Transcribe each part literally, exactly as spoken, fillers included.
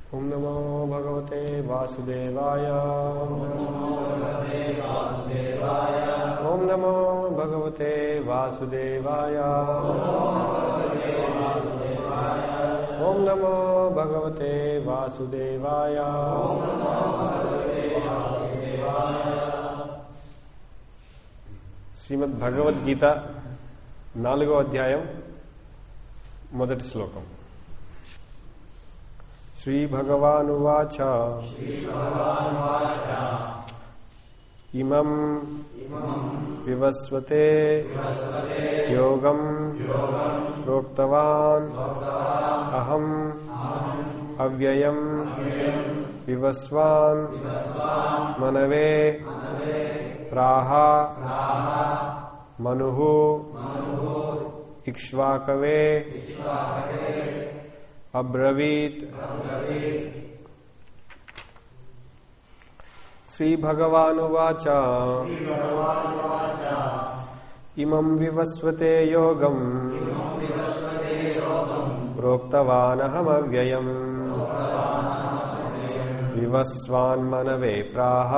ఓం నమో భగవతే వాసుదేవాయ. ఓం నమో భగవతే వాసుదేవాయ. ఓం నమో భగవతే వాసుదేవాయ. శ్రీమద్ భగవద్గీత నాలుగో అధ్యాయం మొదటి శ్లోకం. శ్రీ భగవానువాచ ఇమం వివస్వతే యోగం ప్రోక్తవాన్ అహం అవ్యయం వివస్వాన్ మనవే ప్రాహ మనుః ఇక్ష్వాకవే అబ్రవీత్. శ్రీ భగవానువాచ ఇమం వివస్వతే యోగం ప్రోక్తవానహమవ్యయం వివస్వాన్మనవే ప్రాహ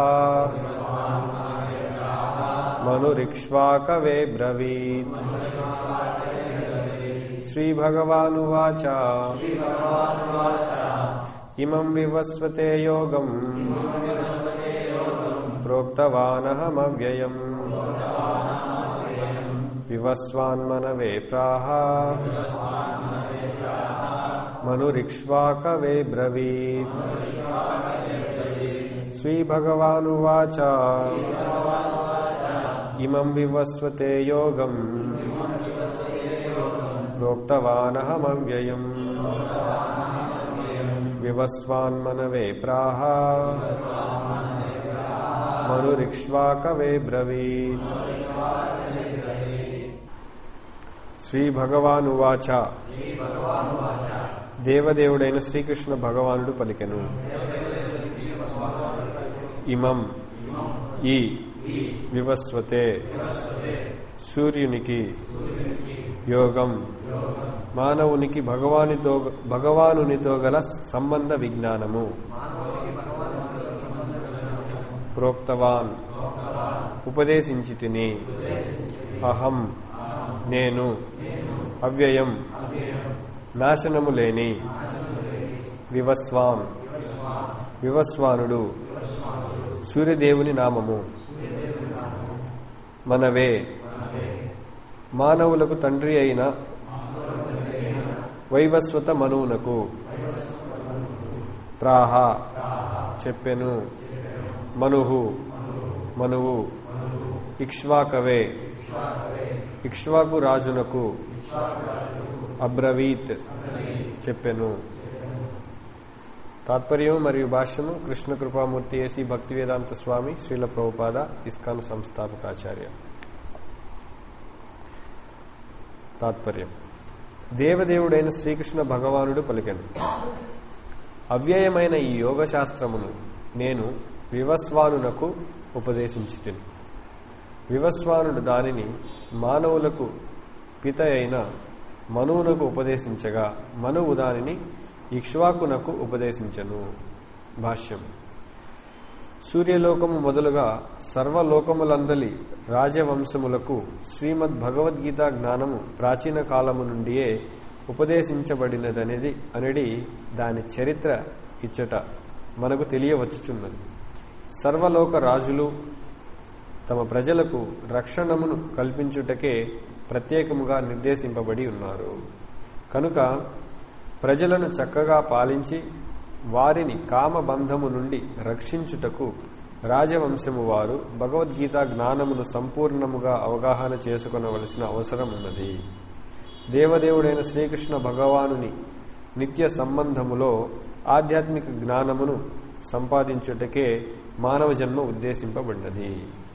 మనురిక్ష్వాకవే బ్రవీత్. శ్రీ భగవానువాచ ఇమం వివస్వతే యోగం ప్రోక్తవానహమవ్యయం వివస్వాన్మనవే ప్రాహ మనురిక్ష్వాకవే బ్రవీత్. శ్రీ భగవానువాచ ఇమం వివస్వతే యోగం ప్రోక్తవానహమవ్యయం వివస్వాన్మనవే ప్రాహ మనురిక్ష్వాకవే బ్రవీత్. శ్రీ భగవానువాచ దేవదేవుడైన శ్రీకృష్ణ భగవానుడు పలికెను. ఇమం ఈ వివస్వతే సూర్యునికి యోగం మానవునికి భగవానితో భగవానునితో గల సంబంధ విజ్ఞానము ప్రోక్తవాన్ ఉపదేశించి తిని అహం నేను అవ్యయం నాశనము లేని వివస్వాన్ వివస్వానుడు సూర్యదేవుని నామము మనవే మానవులకు తండ్రి అయిన వైవస్వత మనువునకు ప్రాహ చెప్పెను మనుః మనువు ఇక్ష్వాకవే ఇక్ష్వాకు రాజునకు అబ్రవీత్ చెప్పెను. తాత్పర్యం మరియు భాష్యము కృష్ణ కృపామూర్తి ఏసీ భక్తివేదాంత స్వామి శ్రీల ప్రభుపాద ఇస్కాన్ సంస్థాపకాచార్య. తాత్పర్యం దేవదేవుడైన శ్రీకృష్ణ భగవానుడు పలికెను. అవ్యయమైన ఈ యోగశాస్త్రమును నేను వివస్వానునకు ఉపదేశించితిని. వివస్వానుడు దానిని మానవులకు పిత అయిన మనువునకు ఉపదేశించగా మనువు దానిని ఇక్ష్వాకునకు ఉపదేశించెను. భాష్యం సూర్యలోకము మొదలుగా సర్వలోకములందలి రాజవంశములకు శ్రీమద్ భగవద్గీత జ్ఞానము ప్రాచీన కాలము నుండియే ఉపదేశించబడినదనేది అనేది దాని చరిత్ర ఇచ్చట మనకు తెలియవచ్చుచున్నది. సర్వలోక రాజులు తమ ప్రజలకు రక్షణమును కల్పించుటకే ప్రత్యేకముగా నిర్దేశింపబడి ఉన్నారు. కనుక ప్రజలను చక్కగా పాలించి వారిని కామబంధము నుండి రక్షించుటకు రాజవంశము వారు భగవద్గీత జ్ఞానమును సంపూర్ణముగా అవగాహన చేసుకొనవలసిన అవసరం ఉన్నది. దేవదేవుడైన శ్రీకృష్ణ భగవానుని నిత్య సంబంధములో ఆధ్యాత్మిక జ్ఞానమును సంపాదించుటకే మానవ జన్మ ఉద్దేశింపబడినది.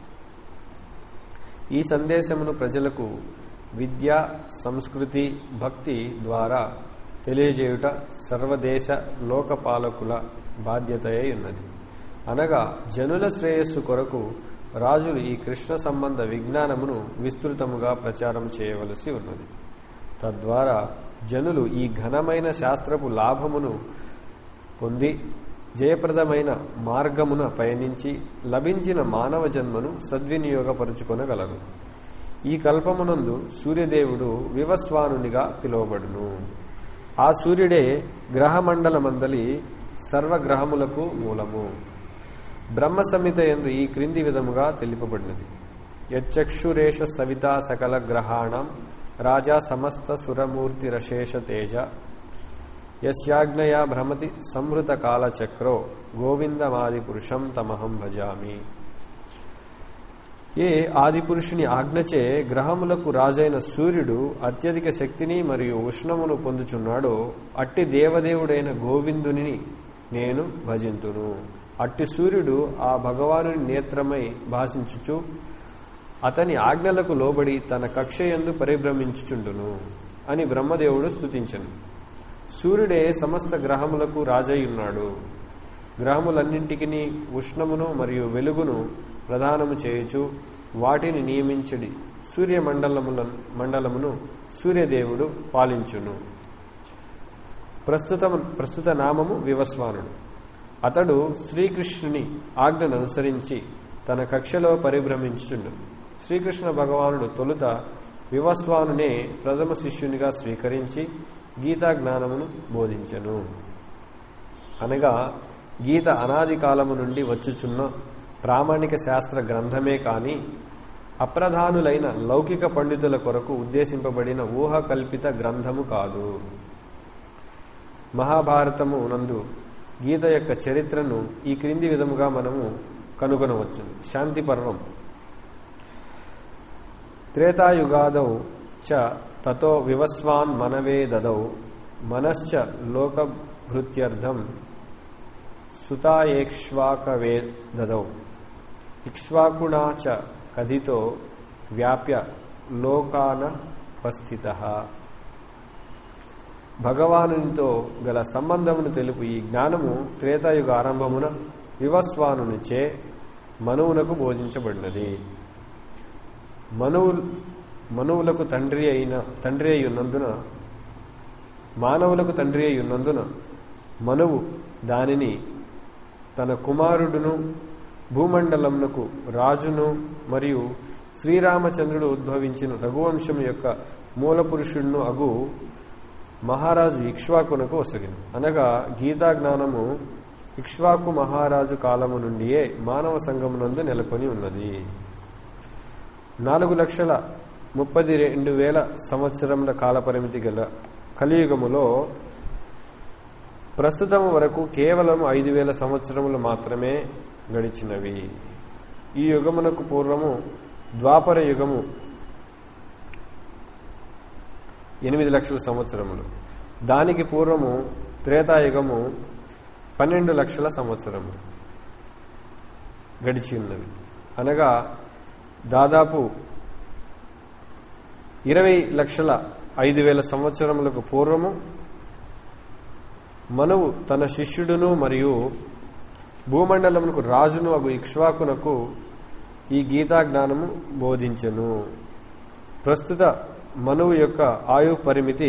ఈ సందేశమును ప్రజలకు విద్య, సంస్కృతి, భక్తి ద్వారా తెలియజేయుట సర్వదేశ లోకపాలకుల బాధ్యతయై ఉన్నది. అనగా జనుల శ్రేయస్సు కొరకు రాజులు ఈ కృష్ణ సంబంధ విజ్ఞానమును విస్తృతముగా ప్రచారం చేయవలసి ఉన్నది. తద్వారా జనులు ఈ ఘనమైన శాస్త్రపు లాభమును పొంది జయప్రదమైన మార్గమున పయనించి లభించిన మానవ జన్మను సద్వినియోగపరుచుకొనగలరు. ఈ కల్పమునందు సూర్యదేవుడు వివస్వానునిగా పిలువబడును. ఆ సూర్యుడే గ్రహమండలమందలి సర్వగ్రహములకు మూలము. బ్రహ్మ సంహిత యందు ఈ క్రింది విధముగా తెలుపబడినది. యచ్చక్షురేష సవితా సకల గ్రహాణం రాజా సమస్త సురమూర్తిరశేష తేజ యస్యాజ్ఞయా భ్రమతి సంహృత కాలచక్రో గోవిందమాదిపురుషం తమహం భజామి. ఏ ఆదిపురుషుని ఆజ్ఞచే గ్రహములకు రాజైన సూర్యుడు అత్యధిక శక్తిని మరియు ఉష్ణమును పొందుచున్నాడో అట్టి దేవదేవుడైన గోవిందుని నేను భజింతును. అట్టి సూర్యుడు ఆ భగవానుని నేత్రమై భాషించుచు అతని ఆజ్ఞలకు లోబడి తన కక్షయందు పరిభ్రమించుచుండును అని బ్రహ్మదేవుడు స్తుతించెను. సూర్యుడే సమస్త గ్రహములకు రాజయ్యున్నాడు. గ్రహములన్నింటికి ఉష్ణమును మరియు వెలుగును ప్రదానము చేయుచు వాటిని నియమించడి సూర్యమండలముల మండలమును సూర్యదేవుడు పాలించును. ప్రస్తుత ప్రస్తుత నామము వివస్వానుడు. అతడు శ్రీకృష్ణుని ఆజ్ఞను అనుసరించి తన కక్షలో పరిభ్రమించుచుండు. శ్రీకృష్ణ భగవానుడు తొలుత వివస్వానునే ప్రథమ శిష్యునిగా స్వీకరించి గీతా జ్ఞానమును బోధించెను. అనగా గీత అనాది కాలము నుండి వచ్చుచున్న ప్రామాణిక శాస్త్ర గ్రంథమే కాని అప్రధానులైన లౌకిక పండితుల కొరకు ఉద్దేశింపబడిన ఊహకల్పిత గ్రంథము కాదు. మహాభారతము నందు గీత యొక్క చరిత్రను ఈ క్రింది విధముగా మనము కనుగొనవచ్చు. శాంతి పర్వం. త్రేతాయుగాదౌ చ తతో వివస్వాన్ మనవే దదౌ మనశ్చ లోకభృత్యర్థం సుతాయేక్ష్వాకవే దదౌ ఇక్ష్వాకుణా చ కథితో వ్యాప్య లోకానపస్థితః. భగవానునితో గల సంబంధమును తెలుపు ఈ జ్ఞానము త్రేతాయుగ ఆరంభమున వివస్వానునిచే మనువునకు బోధించబడినది. మనువు మనువులకు తండ్రి అయిన తండ్రి అయి ఉన్నందున మానవులకు తండ్రి అయి ఉన్నందున మనువు దానిని తన కుమారుడును భూమండలమునకు రాజును మరియు శ్రీరామచంద్రుడు ఉద్భవించిన రఘువంశం యొక్క మూల పురుషుడును అగు మహారాజు ఇక్ష్వాకునకు వసగిను. అనగా గీతా జ్ఞానము ఇక్ష్వాకు మహారాజు కాలము నుండియే మానవ సంఘమునందు నెలకొని ఉన్నది. నాలుగు లక్షల ముప్పది రెండు వేల సంవత్సరముల కాలపరిమితి గల కలియుగములో ప్రస్తుతము వరకు కేవలం ఐదు వేల సంవత్సరములు మాత్రమే గడిచినవి. ఈ యుగమునకు పూర్వము ద్వాపర యుగము ఎనిమిది లక్షల సంవత్సరములు, దానికి పూర్వము త్రేతాయుగము పన్నెండు లక్షల సంవత్సరములు గడిచి ఉన్నవి. అనగా దాదాపు ఇరవై లక్షల ఐదు వేల సంవత్సరములకు పూర్వము మనువు తన శిష్యుడును మరియు భూమండలమునకు రాజును అగు ఇక్ష్వాకునకు ఈ గీతా జ్ఞానము బోధించెను. ప్రస్తుత మనువు యొక్క ఆయు పరిమితి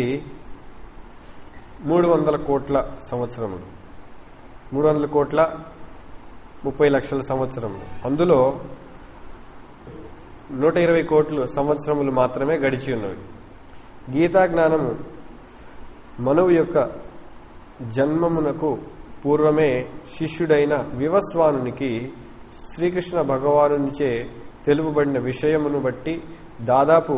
మూడు వందల కోట్ల సంవత్సరములు మూడు వందల కోట్ల ముప్పై లక్షల సంవత్సరములు. అందులో నూట ఇరవై కోట్లు సంవత్సరములు మాత్రమే గడిచి ఉన్నవి. గీతా జ్ఞానము మనువు యొక్క జన్మమునకు పూర్వమే శిష్యుడైన వివస్వానునికి శ్రీకృష్ణ భగవానునిచే తెలుపబడిన విషయమును బట్టి దాదాపు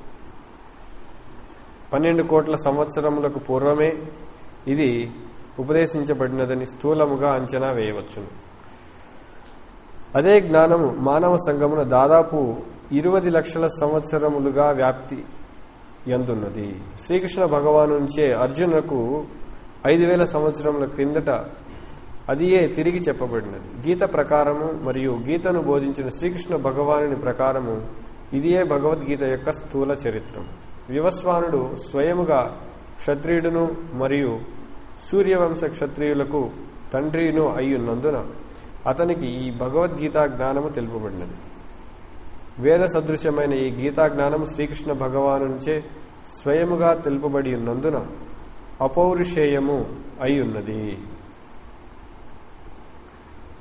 పన్నెండు కోట్ల సంవత్సరములకు పూర్వమే ఇది ఉపదేశించబడినదని స్థూలముగా అంచనా వేయవచ్చును. అదే జ్ఞానము మానవ సంఘమున దాదాపు ఇరవై లక్షల సంవత్సరములుగా వ్యాప్తి ఎందున్నది. శ్రీకృష్ణ భగవాను నుంచే అర్జునులకు ఐదు వేల సంవత్సరముల క్రిందట అదియే తిరిగి చెప్పబడినది. గీత ప్రకారము మరియు గీతను బోధించిన శ్రీకృష్ణ భగవానుని ప్రకారము ఇదియే భగవద్గీత యొక్క స్థూల చరిత్రం. వివస్వానుడు స్వయముగా క్షత్రియుడును మరియు సూర్యవంశ క్షత్రియులకు తండ్రిను అయ్యున్నందున అతనికి ఈ భగవద్గీతా జ్ఞానము తెలుపబడినది. వేద సదృశ్యమైన ఈ గీతా జ్ఞానము శ్రీకృష్ణ భగవానుంచే స్వయముగా తెలుపబడి ఉన్నందున అపౌరుషేయము అయి ఉన్నది.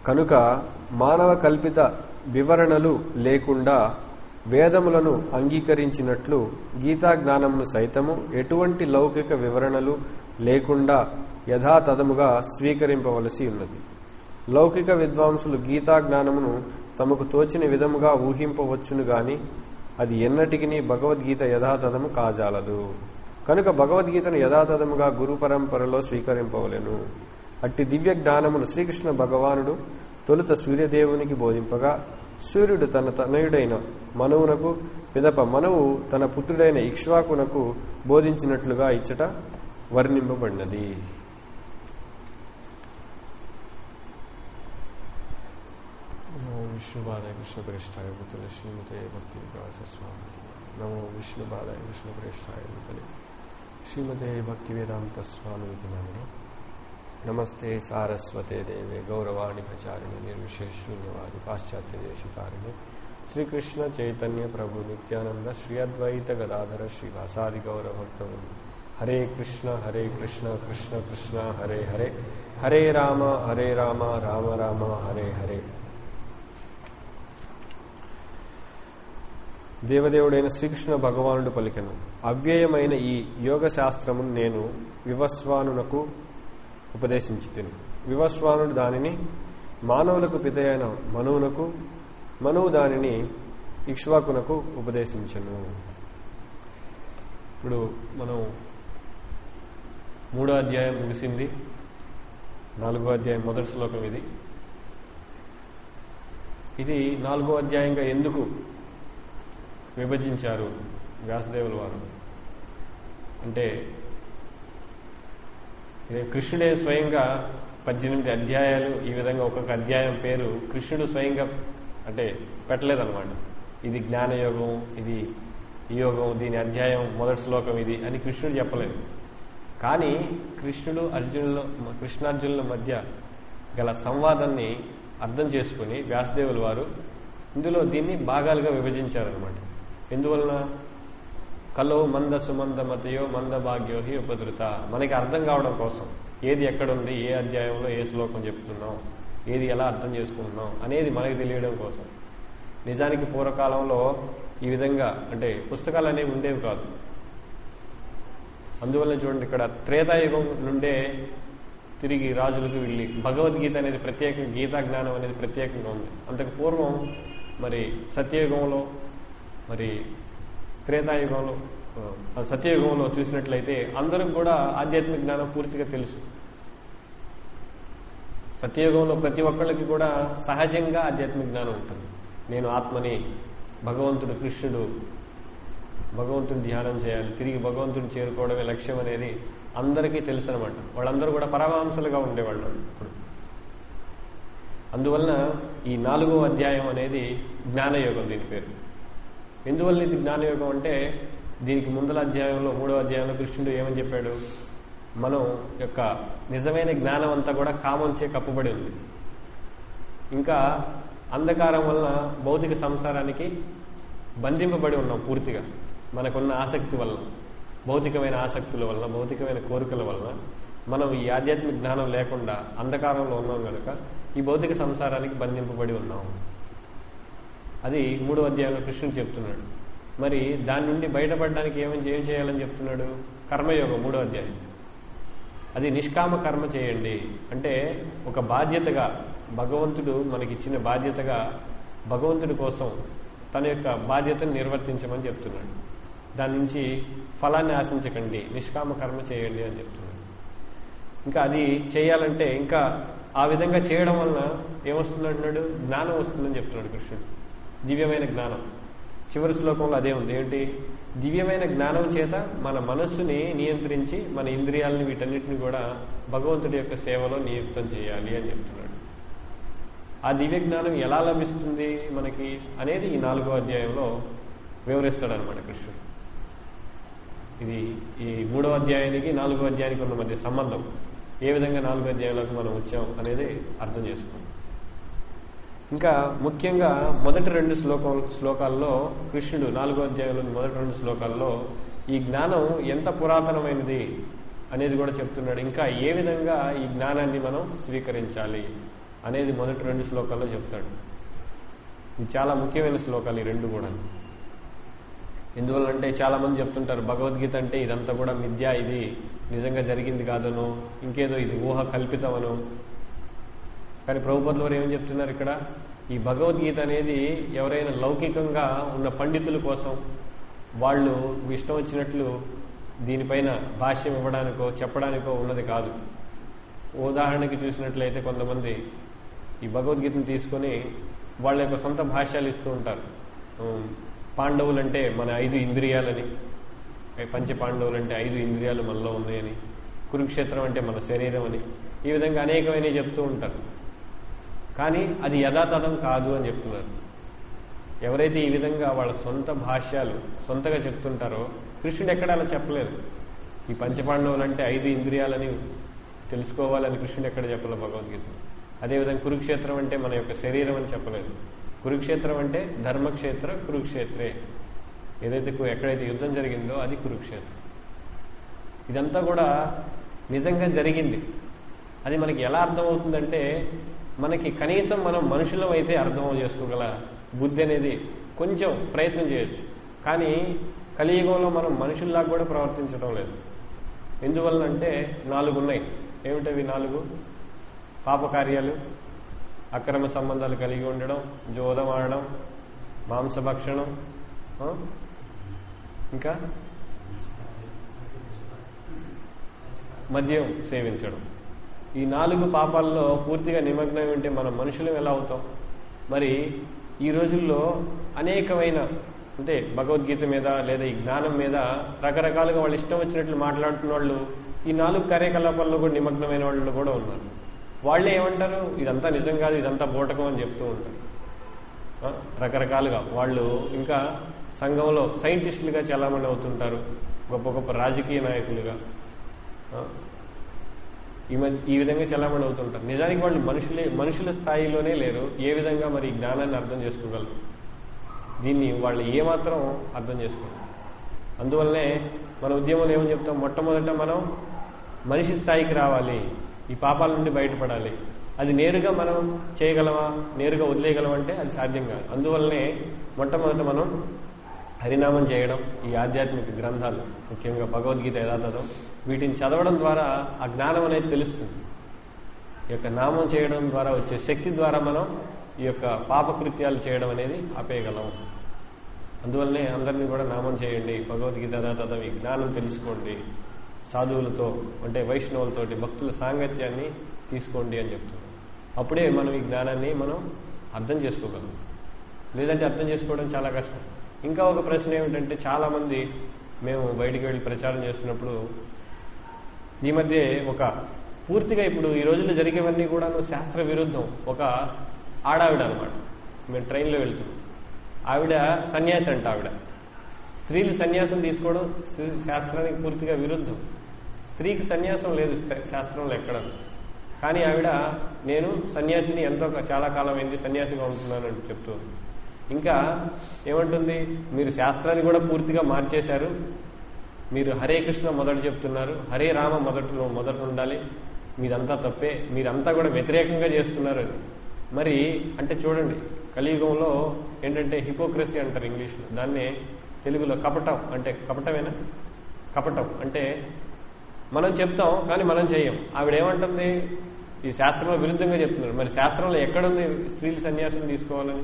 కనుక మానవ కల్పిత వివరణలు లేకుండా వేదములను అంగీకరించినట్లు గీతా జ్ఞానమును సైతము ఎటువంటి లౌకిక వివరణలు లేకుండా యథాతథముగా స్వీకరింపవలసి ఉన్నది. లౌకిక విద్వాంసులు గీతా జ్ఞానమును తమకు తోచిన విధముగా ఊహింపవచ్చును గాని అది ఎన్నటికి భగవద్గీత యథాతథము కాజాలదు. కనుక భగవద్గీతను యథాతథముగా గురు పరంపరలో స్వీకరింపవలెను. అట్టి దివ్య జ్ఞానమును శ్రీకృష్ణ భగవానుడు తొలుత సూర్యదేవునికి బోధింపగా సూర్యుడు తన తనయుడైన మనువునకు, పిదప మనువు తన పుత్రుడైన ఇక్ష్వాకునకు బోధించినట్లుగా ఇచ్చట వర్ణింపబడినది. విష్ణుపాదాయ కృష్ణప్రేష్ఠాయ భూతలే శ్రీమతే భక్తి వికాస స్వామి. నమో విష్ణుపాదాయ కృష్ణప్రేష్ఠాయ భూతలే శ్రీమతే భక్తి వేదాంత స్వామి. నమస్తే సారస్వతే దేవే గౌరవాణి ప్రచారిణి నిర్విశేషూన్యవాది పాశ్చాత్య దేశికారిణి శ్రీకృష్ణ చైతన్య ప్రభు నిత్యానంద శ్రీ అద్వైత గదాధర శ్రీవాసాది గౌరభక్తవృంద. హరే కృష్ణ హరే కృష్ణ కృష్ణ కృష్ణ హరే హరే, హరే రామ హరే రామ రామ రామ హరే హరే. దేవదేవుడైన శ్రీకృష్ణ భగవానుడు పలికెను, అవ్యయమైన ఈ యోగ శాస్త్రమును నేను వివస్వానునకు ఉపదేశించితిని. వివస్వానుడు దానిని మానవులకు పితయైన మనువునకు, మనువు దానిని ఇక్ష్వాకునకు ఉపదేశించను. ఇప్పుడు మనం మూడో అధ్యాయం ముగిసింది. నాలుగో అధ్యాయం మొదటి శ్లోకం ఇది. ఇది నాలుగో అధ్యాయంగా ఎందుకు విభజించారు వ్యాసదేవుల వారు అంటే, కృష్ణుడే స్వయంగా పద్దెనిమిది అధ్యాయాలు ఈ విధంగా ఒక్కొక్క అధ్యాయం పేరు కృష్ణుడు స్వయంగా అంటే పెట్టలేదన్నమాట. ఇది జ్ఞానయోగం, ఇది ఈ యోగం, దీని అధ్యాయం మొదటి శ్లోకం ఇది అని కృష్ణుడు చెప్పలేదు. కానీ కృష్ణుడు అర్జునుల కృష్ణార్జునుల మధ్య గల సంవాదాన్ని అర్థం చేసుకుని వ్యాసదేవుల వారు ఇందులో దీన్ని భాగాలుగా విభజించారనమాట. ఎందువలన కలో మంద సుమంద మతయో మంద భాగ్యోహి ఉపధృత, మనకి అర్థం కావడం కోసం ఏది ఎక్కడుంది, ఏ అధ్యాయంలో ఏ శ్లోకం చెప్తున్నాం, ఏది ఎలా అర్థం చేసుకుంటున్నాం అనేది మనకి తెలియడం కోసం. నిజానికి పూర్వకాలంలో ఈ విధంగా అంటే పుస్తకాలు అనేవి ఉండేవి కాదు. అందువల్ల చూడండి, ఇక్కడ త్రేతాయుగం నుండే తిరిగి రాజులకు వెళ్ళి భగవద్గీత అనేది ప్రత్యేకంగా, గీతా జ్ఞానం అనేది ప్రత్యేకంగా ఉంది. అంతకు పూర్వం మరి సత్యయుగంలో మరి త్రేతాయుగంలో సత్యయుగంలో చూసినట్లయితే అందరికి కూడా ఆధ్యాత్మిక జ్ఞానం పూర్తిగా తెలుసు. సత్యయుగంలో ప్రతి ఒక్కళ్ళకి కూడా సహజంగా ఆధ్యాత్మిక జ్ఞానం ఉంటుంది. నేను ఆత్మని, భగవంతుడు కృష్ణుడు, భగవంతుని ధ్యానం చేయాలి, తిరిగి భగవంతుని చేరుకోవడమే లక్ష్యం అనేది అందరికీ తెలుసు అనమాట. వాళ్ళందరూ కూడా పరమహంసలుగా ఉండేవాళ్ళు ఇప్పుడు. అందువలన ఈ నాలుగో అధ్యాయం అనేది జ్ఞానయోగం దీని పేరు. ఎందువల్ల ఇది జ్ఞానయోగం అంటే, దీనికి ముందల అధ్యాయంలో మూడో అధ్యాయంలో కృష్ణుడు ఏమని చెప్పాడు, మనం యొక్క నిజమైన జ్ఞానం అంతా కూడా కామంచే కప్పబడి ఉంది. ఇంకా అంధకారం వలన భౌతిక సంసారానికి బంధింపబడి ఉన్నాం పూర్తిగా. మనకున్న ఆసక్తి వల్ల, భౌతికమైన ఆసక్తుల వలన, భౌతికమైన కోరికల వలన మనం ఈ ఆధ్యాత్మిక జ్ఞానం లేకుండా అంధకారంలో ఉన్నాం కనుక ఈ భౌతిక సంసారానికి బంధింపబడి ఉన్నాం. అది మూడో అధ్యాయంలో కృష్ణుడు చెప్తున్నాడు. మరి దాని నుండి బయటపడడానికి ఏమని ఏం చేయాలని చెప్తున్నాడు, కర్మయోగం మూడో అధ్యాయం. అది నిష్కామ కర్మ చేయండి అంటే, ఒక బాధ్యతగా భగవంతుడు మనకిచ్చిన బాధ్యతగా భగవంతుడి కోసం తన యొక్క బాధ్యతను నిర్వర్తించమని చెప్తున్నాడు. దాని నుంచి ఫలాన్ని ఆశించకండి, నిష్కామ కర్మ చేయండి అని చెప్తున్నాడు. ఇంకా అది చేయాలంటే ఇంకా ఆ విధంగా చేయడం వలన ఏమొస్తుంది అంటున్నాడు, జ్ఞానం వస్తుందని చెప్తున్నాడు కృష్ణుడు. దివ్యమైన జ్ఞానం చివరి శ్లోకంలో అదే ఉంది. ఏంటి, దివ్యమైన జ్ఞానం చేత మన మనస్సుని నియంత్రించి మన ఇంద్రియాలని వీటన్నిటిని కూడా భగవంతుడి యొక్క సేవలో నియుక్తం చేయాలి అని చెప్తున్నాడు. ఆ దివ్య జ్ఞానం ఎలా లభిస్తుంది మనకి అనేది ఈ నాలుగో అధ్యాయంలో వివరిస్తాడు అనమాట కృష్ణుడు. ఇది ఈ మూడో అధ్యాయానికి నాలుగో అధ్యాయానికి ఉన్న మధ్య సంబంధం, ఏ విధంగా నాలుగో అధ్యాయంలోకి మనం వచ్చాం అనేది అర్థం చేసుకోండి. ఇంకా ముఖ్యంగా మొదటి రెండు శ్లోకం శ్లోకాల్లో కృష్ణుడు నాలుగో అధ్యాయంలోని మొదటి రెండు శ్లోకాల్లో ఈ జ్ఞానం ఎంత పురాతనమైనది అనేది కూడా చెప్తున్నాడు. ఇంకా ఏ విధంగా ఈ జ్ఞానాన్ని మనం స్వీకరించాలి అనేది మొదటి రెండు శ్లోకాల్లో చెప్తాడు. ఇది చాలా ముఖ్యమైన శ్లోకాలు ఈ రెండు కూడా. ఎందువల్లంటే చాలా మంది చెప్తుంటారు భగవద్గీత అంటే ఇదంతా కూడా మిథ్య, ఇది నిజంగా జరిగింది కాదనో ఇంకేదో ఇది ఊహ కల్పితమనో. కానీ ప్రభుపాదుల వారు ఏమని చెప్తున్నారు ఇక్కడ, ఈ భగవద్గీత అనేది ఎవరైనా లౌకికంగా ఉన్న పండితుల కోసం వాళ్ళు ఇష్టం వచ్చినట్లు దీనిపైన భాష్యం ఇవ్వడానికో చెప్పడానికో ఉన్నది కాదు. ఉదాహరణకి చూసినట్లయితే కొంతమంది ఈ భగవద్గీతను తీసుకొని వాళ్ళ యొక్క సొంత భాష్యాలు ఇస్తూ ఉంటారు. పాండవులంటే మన ఐదు ఇంద్రియాలని, పంచ పాండవులంటే ఐదు ఇంద్రియాలు మనలో ఉన్నాయని, కురుక్షేత్రం అంటే మన శరీరం అని, ఈ విధంగా అనేకమైనవి చెప్తూ ఉంటారు. కానీ అది యథాతథం కాదు అని చెప్తున్నారు. ఎవరైతే ఈ విధంగా వాళ్ళ సొంత భాష్యాలు సొంతగా చెప్తుంటారో కృష్ణుడు ఎక్కడ అలా చెప్పలేదు. ఈ పంచపాండవులంటే ఐదు ఇంద్రియాలని తెలుసుకోవాలని కృష్ణుడు ఎక్కడ చెప్పలేదు భగవద్గీత. అదేవిధంగా కురుక్షేత్రం అంటే మన యొక్క శరీరం అని చెప్పలేదు. కురుక్షేత్రం అంటే ధర్మక్షేత్ర కురుక్షేత్రే, ఏదైతే ఎక్కడైతే యుద్ధం జరిగిందో అది కురుక్షేత్రం. ఇదంతా కూడా నిజంగా జరిగింది. అది మనకి ఎలా అర్థమవుతుందంటే మనకి కనీసం మనం మనుషులం అయితే అర్థం చేసుకోగల బుద్ధి అనేది కొంచెం ప్రయత్నం చేయొచ్చు. కానీ కలియుగంలో మనం మనుషుల్లాగా కూడా ప్రవర్తించడం లేదు. ఎందువల్లంటే నాలుగు ఉన్నాయి. ఏమిటవి నాలుగు? పాపకార్యాలు, అక్రమ సంబంధాలు కలిగి ఉండడం, జోదం ఆడడం, మాంసభక్షణం, ఇంకా మద్యం సేవించడం. ఈ నాలుగు పాపాల్లో పూర్తిగా నిమగ్నం ఉంటే మనం మనుషులం ఎలా అవుతాం? మరి ఈ రోజుల్లో అనేకమైన అంటే భగవద్గీత మీద లేదా ఈ జ్ఞానం మీద రకరకాలుగా వాళ్ళు ఇష్టం వచ్చినట్లు మాట్లాడుతున్న వాళ్ళు ఈ నాలుగు కార్యకలాపాల్లో కూడా నిమగ్నమైన వాళ్ళు కూడా ఉన్నారు. వాళ్ళే ఏమంటారు, ఇదంతా నిజం కాదు, ఇదంతా బోటకం అని చెప్తూ ఉంటారు రకరకాలుగా. వాళ్ళు ఇంకా సంఘంలో సైంటిస్టులుగా చాలామంది అవుతుంటారు, గొప్ప గొప్ప రాజకీయ నాయకులుగా ఈ మధ్య ఈ విధంగా చాలామంది అవుతుంటారు. నిజానికి వాళ్ళు మనుషులే మనుషుల స్థాయిలోనే లేరు. ఏ విధంగా మరి జ్ఞానాన్ని అర్థం చేసుకోగలరు? దీన్ని వాళ్ళు ఏమాత్రం అర్థం చేసుకోరు. అందువల్లనే మన ఉద్యమంలో ఏమని చెప్తాం, మొట్టమొదట మనం మనిషి స్థాయికి రావాలి, ఈ పాపాల నుండి బయటపడాలి. అది నేరుగా మనం చేయగలమా, నేరుగా వదిలేయగలమంటే అది సాధ్యం కాదు. అందువల్లనే మొట్టమొదట మనం హరినామం చేయడం, ఈ ఆధ్యాత్మిక గ్రంథాలు ముఖ్యంగా భగవద్గీత యథాతథం వీటిని చదవడం ద్వారా ఆ జ్ఞానం అనేది తెలుస్తుంది. ఈ యొక్క నామం చేయడం ద్వారా వచ్చే శక్తి ద్వారా మనం ఈ యొక్క పాపకృత్యాలు చేయడం అనేది ఆపేయగలం. అందువల్లనే అందరినీ కూడా నామం చేయండి, భగవద్గీత యథాతథం ఈ జ్ఞానం తెలుసుకోండి, సాధువులతో అంటే వైష్ణవులతోటి భక్తుల సాంగత్యాన్ని తీసుకోండి అని చెప్తున్నాం. అప్పుడే మనం ఈ జ్ఞానాన్ని మనం అర్థం చేసుకోగలం. లేదంటే అర్థం చేసుకోవడం చాలా కష్టం. ఇంకా ఒక ప్రశ్న ఏమిటంటే చాలామంది మేము బయటికి వెళ్ళి ప్రచారం చేస్తున్నప్పుడు ఈ మధ్య ఒక పూర్తిగా ఇప్పుడు ఈ రోజుల్లో జరిగేవన్నీ కూడా శాస్త్ర విరుద్ధం. ఒక ఆడావిడ అనమాట, మేము ట్రైన్లో వెళ్తున్నాం, ఆవిడ సన్యాసి అంట. ఆవిడ స్త్రీలు సన్యాసం తీసుకోవడం శాస్త్రానికి పూర్తిగా విరుద్ధం. స్త్రీకి సన్యాసం లేదు శాస్త్రంలో ఎక్కడ. కానీ ఆవిడ నేను సన్యాసిని ఎంతో చాలా కాలం అయింది, సన్యాసిగా ఉంటున్నాను అని చెప్తూ ఇంకా ఏమంటుంది, మీరు శాస్త్రాన్ని కూడా పూర్తిగా మార్చేశారు, మీరు హరే కృష్ణ మొదట చెప్తున్నారు, హరే రామ మొదట్లో మొదట ఉండాలి, మీదంతా తప్పే, మీరంతా కూడా వ్యతిరేకంగా చేస్తున్నారు అని. మరి అంటే చూడండి, కలియుగంలో ఏంటంటే హిపోక్రసీ అంటారు ఇంగ్లీష్లో, దాన్నే తెలుగులో కపటం అంటే కపటమేనా కపటం అంటే మనం చెప్తాం కానీ మనం చెయ్యం. ఆవిడేమంటుంది, ఈ శాస్త్రంలో విరుద్ధంగా చెప్తున్నారు. మరి శాస్త్రంలో ఎక్కడుంది స్త్రీలు సన్యాసం తీసుకోవాలని?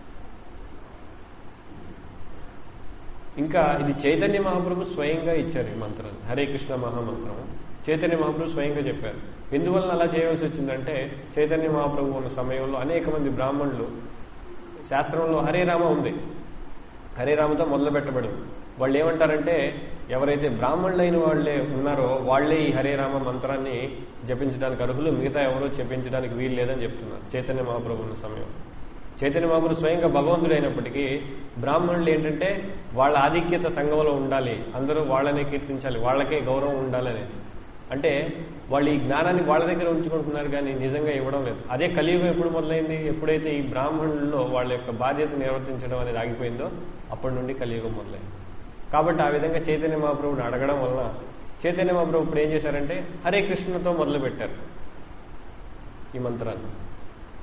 ఇంకా ఇది చైతన్య మహాప్రభు స్వయంగా ఇచ్చారు ఈ మంత్రం, హరే కృష్ణ మహామంత్రం చైతన్య మహాప్రభు స్వయంగా చెప్పారు. ఎందువల్ల అలా చేయవలసి వచ్చిందంటే చైతన్య మహాప్రభు ఉన్న సమయంలో అనేక మంది బ్రాహ్మణులు శాస్త్రంలో హరే రామ ఉంది, హరే రామతో మొదలు పెట్టబడింది. వాళ్ళు ఏమంటారంటే ఎవరైతే బ్రాహ్మణులైన వాళ్లే ఉన్నారో వాళ్లే ఈ హరే రామ మంత్రాన్ని జపించడానికి అర్హులు, మిగతా ఎవరో జపించడానికి వీలు లేదని చెప్తున్నారు చైతన్య మహాప్రభు ఉన్న సమయం. చైతన్య మహాప్రభు స్వయంగా భగవంతుడు అయినప్పటికీ బ్రాహ్మణులు ఏంటంటే వాళ్ళ ఆధిక్యత సంఘంలో ఉండాలి, అందరూ వాళ్ళనే కీర్తించాలి, వాళ్ళకే గౌరవం ఉండాలని. అంటే వాళ్ళు ఈ జ్ఞానాన్ని వాళ్ళ దగ్గర ఉంచుకుంటున్నారు కానీ నిజంగా ఇవ్వడం లేదు. అదే కలియుగం ఎప్పుడు మొదలైంది, ఎప్పుడైతే ఈ బ్రాహ్మణుల్లో వాళ్ళ యొక్క బాధ్యత నిర్వర్తించడం అనేది ఆగిపోయిందో అప్పటి నుండి కలియుగం మొదలైంది. కాబట్టి ఆ విధంగా చైతన్య మహాప్రభుని అడగడం వలన చైతన్య మహాప్రభు ఇప్పుడు ఏం చేశారంటే హరే కృష్ణతో మొదలు పెట్టారు ఈ మంత్రాన్ని.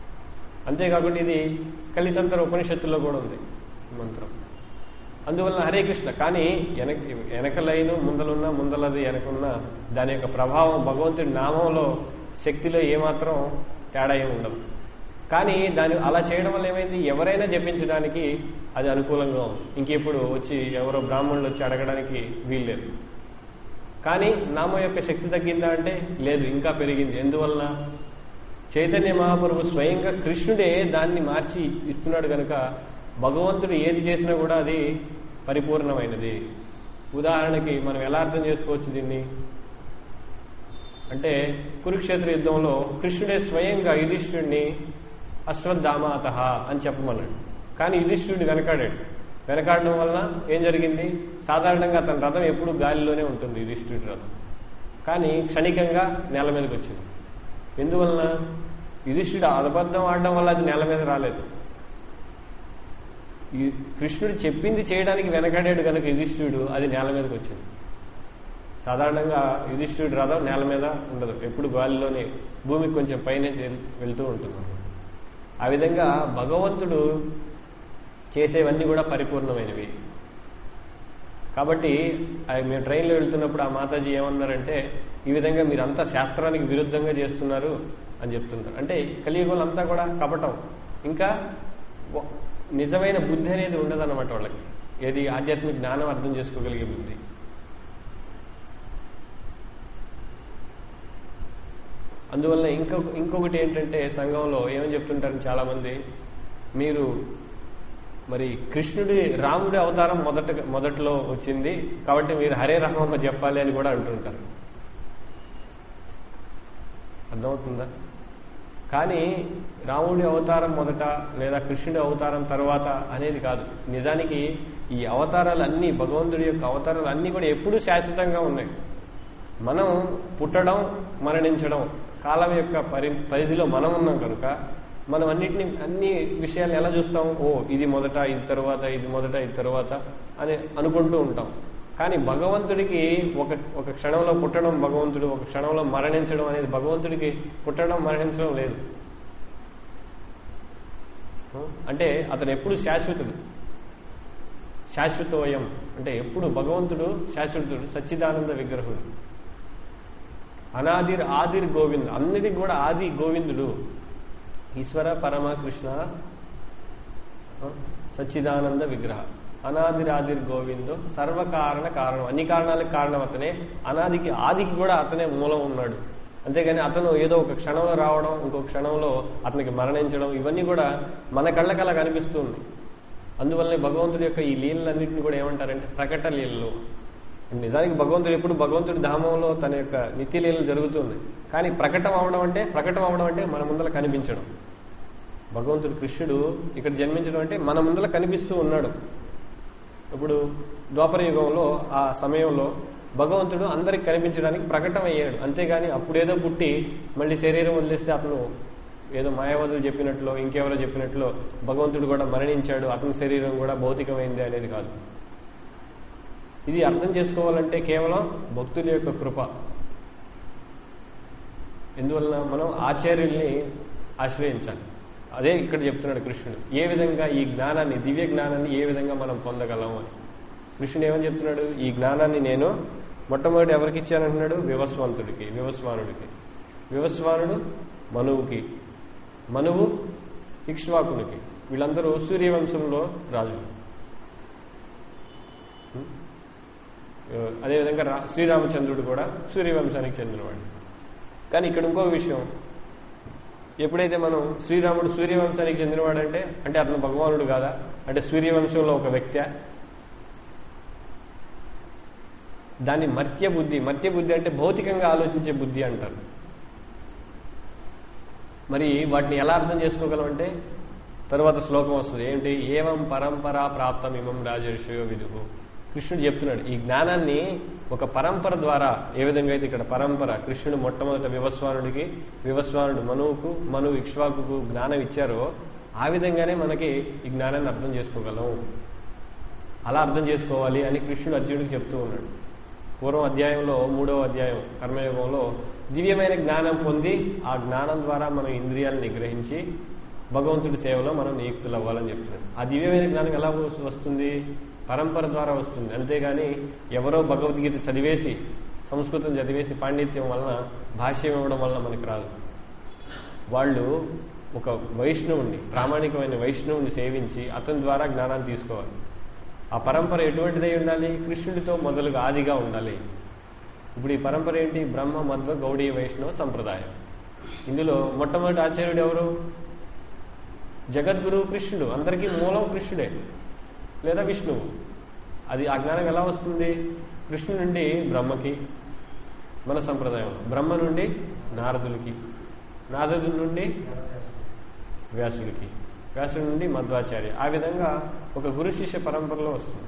అంతేకాకుండా ఇది కలిసంతర ఉపనిషత్తుల్లో కూడా ఉంది మంత్రం. అందువలన హరే కృష్ణ. కానీ వెనక వెనక లైను ముందలున్న ముందలది వెనకున్న దాని యొక్క ప్రభావం భగవంతుడి నామంలో శక్తిలో ఏమాత్రం తేడా ఏమి ఉండదు. కానీ దాని అలా చేయడం వల్ల ఏమైంది, ఎవరైనా జపించడానికి అది అనుకూలంగా ఉంది. ఇంకెప్పుడు వచ్చి ఎవరో బ్రాహ్మణులు వచ్చి అడగడానికి వీల్లేదు. కానీ నామం యొక్క శక్తి తగ్గిందా అంటే లేదు, ఇంకా పెరిగింది. ఎందువలన చైతన్య మహాప్రభు స్వయంగా కృష్ణుడే దాన్ని మార్చి ఇస్తున్నాడు కనుక భగవంతుడు ఏది చేసినా కూడా అది పరిపూర్ణమైనది. ఉదాహరణకి మనం ఎలా అర్థం చేసుకోవచ్చు దీన్ని అంటే, కురుక్షేత్ర యుద్ధంలో కృష్ణుడే స్వయంగా యుధిష్ఠుడిని అశ్వత్థామాత అని చెప్పమన్నాడు. కానీ యుధిష్ఠుడిని వెనకాడాడు. వెనకాడడం వలన ఏం జరిగింది, సాధారణంగా అతని రథం ఎప్పుడు గాలిలోనే ఉంటుంది యుధిష్ఠుడి రథం, కానీ క్షణికంగా నేల మీదకి వచ్చింది. ఎందువలన యుధిష్ఠుడు అబద్ధం ఆడడం వల్ల అది నేల మీద రాలేదు. కృష్ణుడు చెప్పింది చేయడానికి వెనకాడాడు కనుక యుధిష్ఠుడు అది నేల మీదకి వచ్చింది. సాధారణంగా యుధిష్ఠుడి రథం నేల మీద ఉండదు, ఎప్పుడు గాలిలోనే భూమికి కొంచెం పైనే వెళ్తూ ఉంటుంది. ఆ విధంగా భగవంతుడు చేసేవన్నీ కూడా పరిపూర్ణమైనవి. కాబట్టి మేము ట్రైన్లో వెళ్తున్నప్పుడు ఆ మాతాజీ ఏమన్నారంటే, ఈ విధంగా మీరంతా శాస్త్రానికి విరుద్ధంగా చేస్తున్నారు అని చెప్తున్నారు. అంటే కలియుగంలో అంతా కూడా కపటం, ఇంకా నిజమైన బుద్ధి అనేది ఉండదన్నమాట వాళ్ళకి. ఏది ఆధ్యాత్మిక జ్ఞానం అర్థం చేసుకోగలిగే బుద్ధి. అందువల్ల ఇంకొక ఇంకొకటి ఏంటంటే, సంఘంలో ఏమని చెప్తుంటారు చాలా మంది, మీరు మరి కృష్ణుడి రాముడి అవతారం మొదట మొదట్లో వచ్చింది కాబట్టి మీరు హరే రామ చెప్పాలి అని కూడా అంటుంటారు. అర్థమవుతుందా? కానీ రాముడి అవతారం మొదట లేదా కృష్ణుడి అవతారం తర్వాత అనేది కాదు. నిజానికి ఈ అవతారాలన్నీ, భగవంతుడి యొక్క అవతారాలు అన్నీ కూడా ఎప్పుడూ శాశ్వతంగా ఉన్నాయి. మనం పుట్టడం మరణించడం కాలం యొక్క పరి పరిధిలో మనం ఉన్నాం కనుక మనం అన్నిటిని అన్ని విషయాలను ఎలా చూస్తాం, ఓ ఇది మొదట ఇది తర్వాత ఇది మొదట ఇది తర్వాత అని అనుకుంటూ ఉంటాం. కానీ భగవంతుడికి ఒక ఒక క్షణంలో పుట్టడం భగవంతుడు, ఒక క్షణంలో మరణించడం అనేది భగవంతుడికి పుట్టడం మరణించడం లేదు. అంటే అతను ఎప్పుడు శాశ్వతుడు, శాశ్వతోయం అంటే ఎప్పుడు భగవంతుడు శాశ్వతుడు, సచ్చిదానంద విగ్రహుడు, అనాదిర్ ఆదిర్ గోవింద్, అన్నిటికి కూడా ఆది గోవిందుడు, ఈశ్వర పరమ కృష్ణ సచ్చిదానంద విగ్రహ, అనాదిరాదిర్ గోవిందో సర్వకారణ కారణం, అన్ని కారణాలకు కారణం అతనే, అనాదికి ఆదికి కూడా అతనే మూలం ఉన్నాడు. అంతేగాని అతను ఏదో ఒక క్షణంలో రావడం ఇంకో క్షణంలో అతనికి మరణించడం ఇవన్నీ కూడా మన కళ్ళకలా కనిపిస్తుంది. అందువల్లనే భగవంతుడి యొక్క ఈ లీలలన్నింటినీ కూడా ఏమంటారంటే ప్రకట లీలలు. నిజానికి భగవంతుడు ఎప్పుడు భగవంతుడి ధామంలో తన యొక్క నిత్య లీలలు జరుగుతుంది. కానీ ప్రకటం అవడం అంటే ప్రకటం అవడం అంటే మన ముందర కనిపించడం. భగవంతుడు కృష్ణుడు ఇక్కడ జన్మించడం అంటే మన ముందర కనిపిస్తూ ఉన్నాడు. ఇప్పుడు ద్వాపర యుగంలో ఆ సమయంలో భగవంతుడు అందరికి కనిపించడానికి ప్రకటన అయ్యాడు. అంతేగాని అప్పుడేదో పుట్టి మళ్ళీ శరీరం వదిలేస్తే అతను ఏదో మాయావతులు చెప్పినట్లు ఇంకెవరో చెప్పినట్లు భగవంతుడు కూడా మరణించాడు, అతని శరీరం కూడా భౌతికమైంది అనేది కాదు. ఇది అర్థం చేసుకోవాలంటే కేవలం భక్తుల యొక్క కృప. ఎందువలన మనం ఆచార్యుల్ని ఆశ్రయించాలి. అదే ఇక్కడ చెప్తున్నాడు కృష్ణుడు, ఏ విధంగా ఈ జ్ఞానాన్ని, దివ్య జ్ఞానాన్ని ఏ విధంగా మనం పొందగలం అని. కృష్ణుడు ఏమని చెప్తున్నాడు, ఈ జ్ఞానాన్ని నేను మొట్టమొదటి ఎవరికి ఇచ్చానంటున్నాడు, వివస్వంతుడికి, వివస్వానుడికి. వివస్వానుడు మనువుకి, మనువు ఇక్ష్వాకునికి, వీళ్ళందరూ సూర్యవంశంలో రాజులు. అదేవిధంగా శ్రీరామచంద్రుడు కూడా సూర్యవంశానికి చెందినవాడు. కానీ ఇక్కడ ఇంకో విషయం, ఎప్పుడైతే మనం శ్రీరాముడు సూర్యవంశానికి చెందినవాడంటే అంటే అతను భగవానుడు కాదా, అంటే సూర్యవంశంలో ఒక వ్యక్తి, దాన్ని మర్త్య బుద్ధి, మర్త్య బుద్ధి అంటే భౌతికంగా ఆలోచించే బుద్ధి అంటారు. మరి వాటిని ఎలా అర్థం చేసుకోగలం అంటే తరువాత శ్లోకం వస్తుంది ఏంటి, ఏవం పరంపరా ప్రాప్తం ఇమం రాజర్షయో విదుహు. కృష్ణుడు చెప్తున్నాడు ఈ జ్ఞానాన్ని ఒక పరంపర ద్వారా, ఏ విధంగా అయితే ఇక్కడ పరంపర కృష్ణుడు మొట్టమొదట వివస్వానుడికి, వివస్వానుడు మనువుకు, మనువు ఇక్ష్వాకుకు జ్ఞానం ఇచ్చారో ఆ విధంగానే మనకి ఈ జ్ఞానాన్ని అర్థం చేసుకోగలం. అలా అర్థం చేసుకోవాలి అని కృష్ణుడు అర్జునుడికి చెప్తూ ఉన్నాడు. పూర్వం అధ్యాయంలో మూడవ అధ్యాయం కర్మయోగంలో దివ్యమైన జ్ఞానం పొంది ఆ జ్ఞానం ద్వారా మనం ఇంద్రియాలను నిగ్రహించి భగవంతుడి సేవలో మనం నియుక్తులు అవ్వాలని చెప్తున్నాడు. ఆ దివ్యమైన జ్ఞానం ఎలా వస్తుంది? పరంపర ద్వారా వస్తుంది. అంతేగాని ఎవరో భగవద్గీత చదివేసి సంస్కృతం చదివేసి పాండిత్యం వలన భాష్యం ఇవ్వడం వలన మనకు రాదు. వాళ్ళు ఒక వైష్ణవుణ్ణి, ప్రామాణికమైన వైష్ణవుని సేవించి అతని ద్వారా జ్ఞానాన్ని తీసుకోవాలి. ఆ పరంపర ఎటువంటిదై ఉండాలి? కృష్ణుడితో మొదలుగా ఆదిగా ఉండాలి. ఇప్పుడు ఈ పరంపర ఏంటి? బ్రహ్మ మధ్వ గౌడీయ వైష్ణవ సంప్రదాయం. ఇందులో మొట్టమొదటి ఆచార్యుడు ఎవరు? జగద్గురువు కృష్ణుడు. అందరికీ మూలం కృష్ణుడే లేదా విష్ణువు. అది ఆ జ్ఞానం ఎలా వస్తుంది? కృష్ణుడి నుండి బ్రహ్మకి మన సంప్రదాయం, బ్రహ్మ నుండి నారదులకి, నారదుల నుండి వ్యాసుడికి, వ్యాసుడి నుండి మధ్వాచార్య. ఆ విధంగా ఒక గురు శిష్య పరంపరలో వస్తుంది.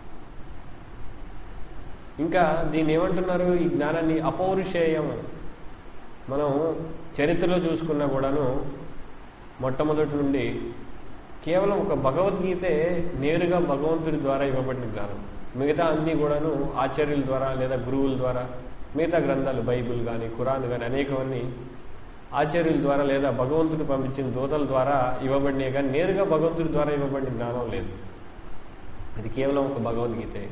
ఇంకా దీన్ని ఏమంటున్నారు? ఈ జ్ఞానాన్ని అపౌరుషేయం. మనం చరిత్రలో చూసుకున్నా కూడాను మొట్టమొదటి నుండి కేవలం ఒక భగవద్గీతే నేరుగా భగవంతుడి ద్వారా ఇవ్వబడిన జ్ఞానం. మిగతా అన్ని కూడాను ఆచార్యుల ద్వారా లేదా గురువుల ద్వారా, మిగతా గ్రంథాలు బైబిల్ కానీ ఖురాన్ కానీ అనేకవన్నీ ఆచార్యుల ద్వారా లేదా భగవంతుడు పంపించిన దూతల ద్వారా ఇవ్వబడినాయి. కానీ నేరుగా భగవంతుడి ద్వారా ఇవ్వబడిన జ్ఞానం లేదు. అది కేవలం ఒక భగవద్గీతే.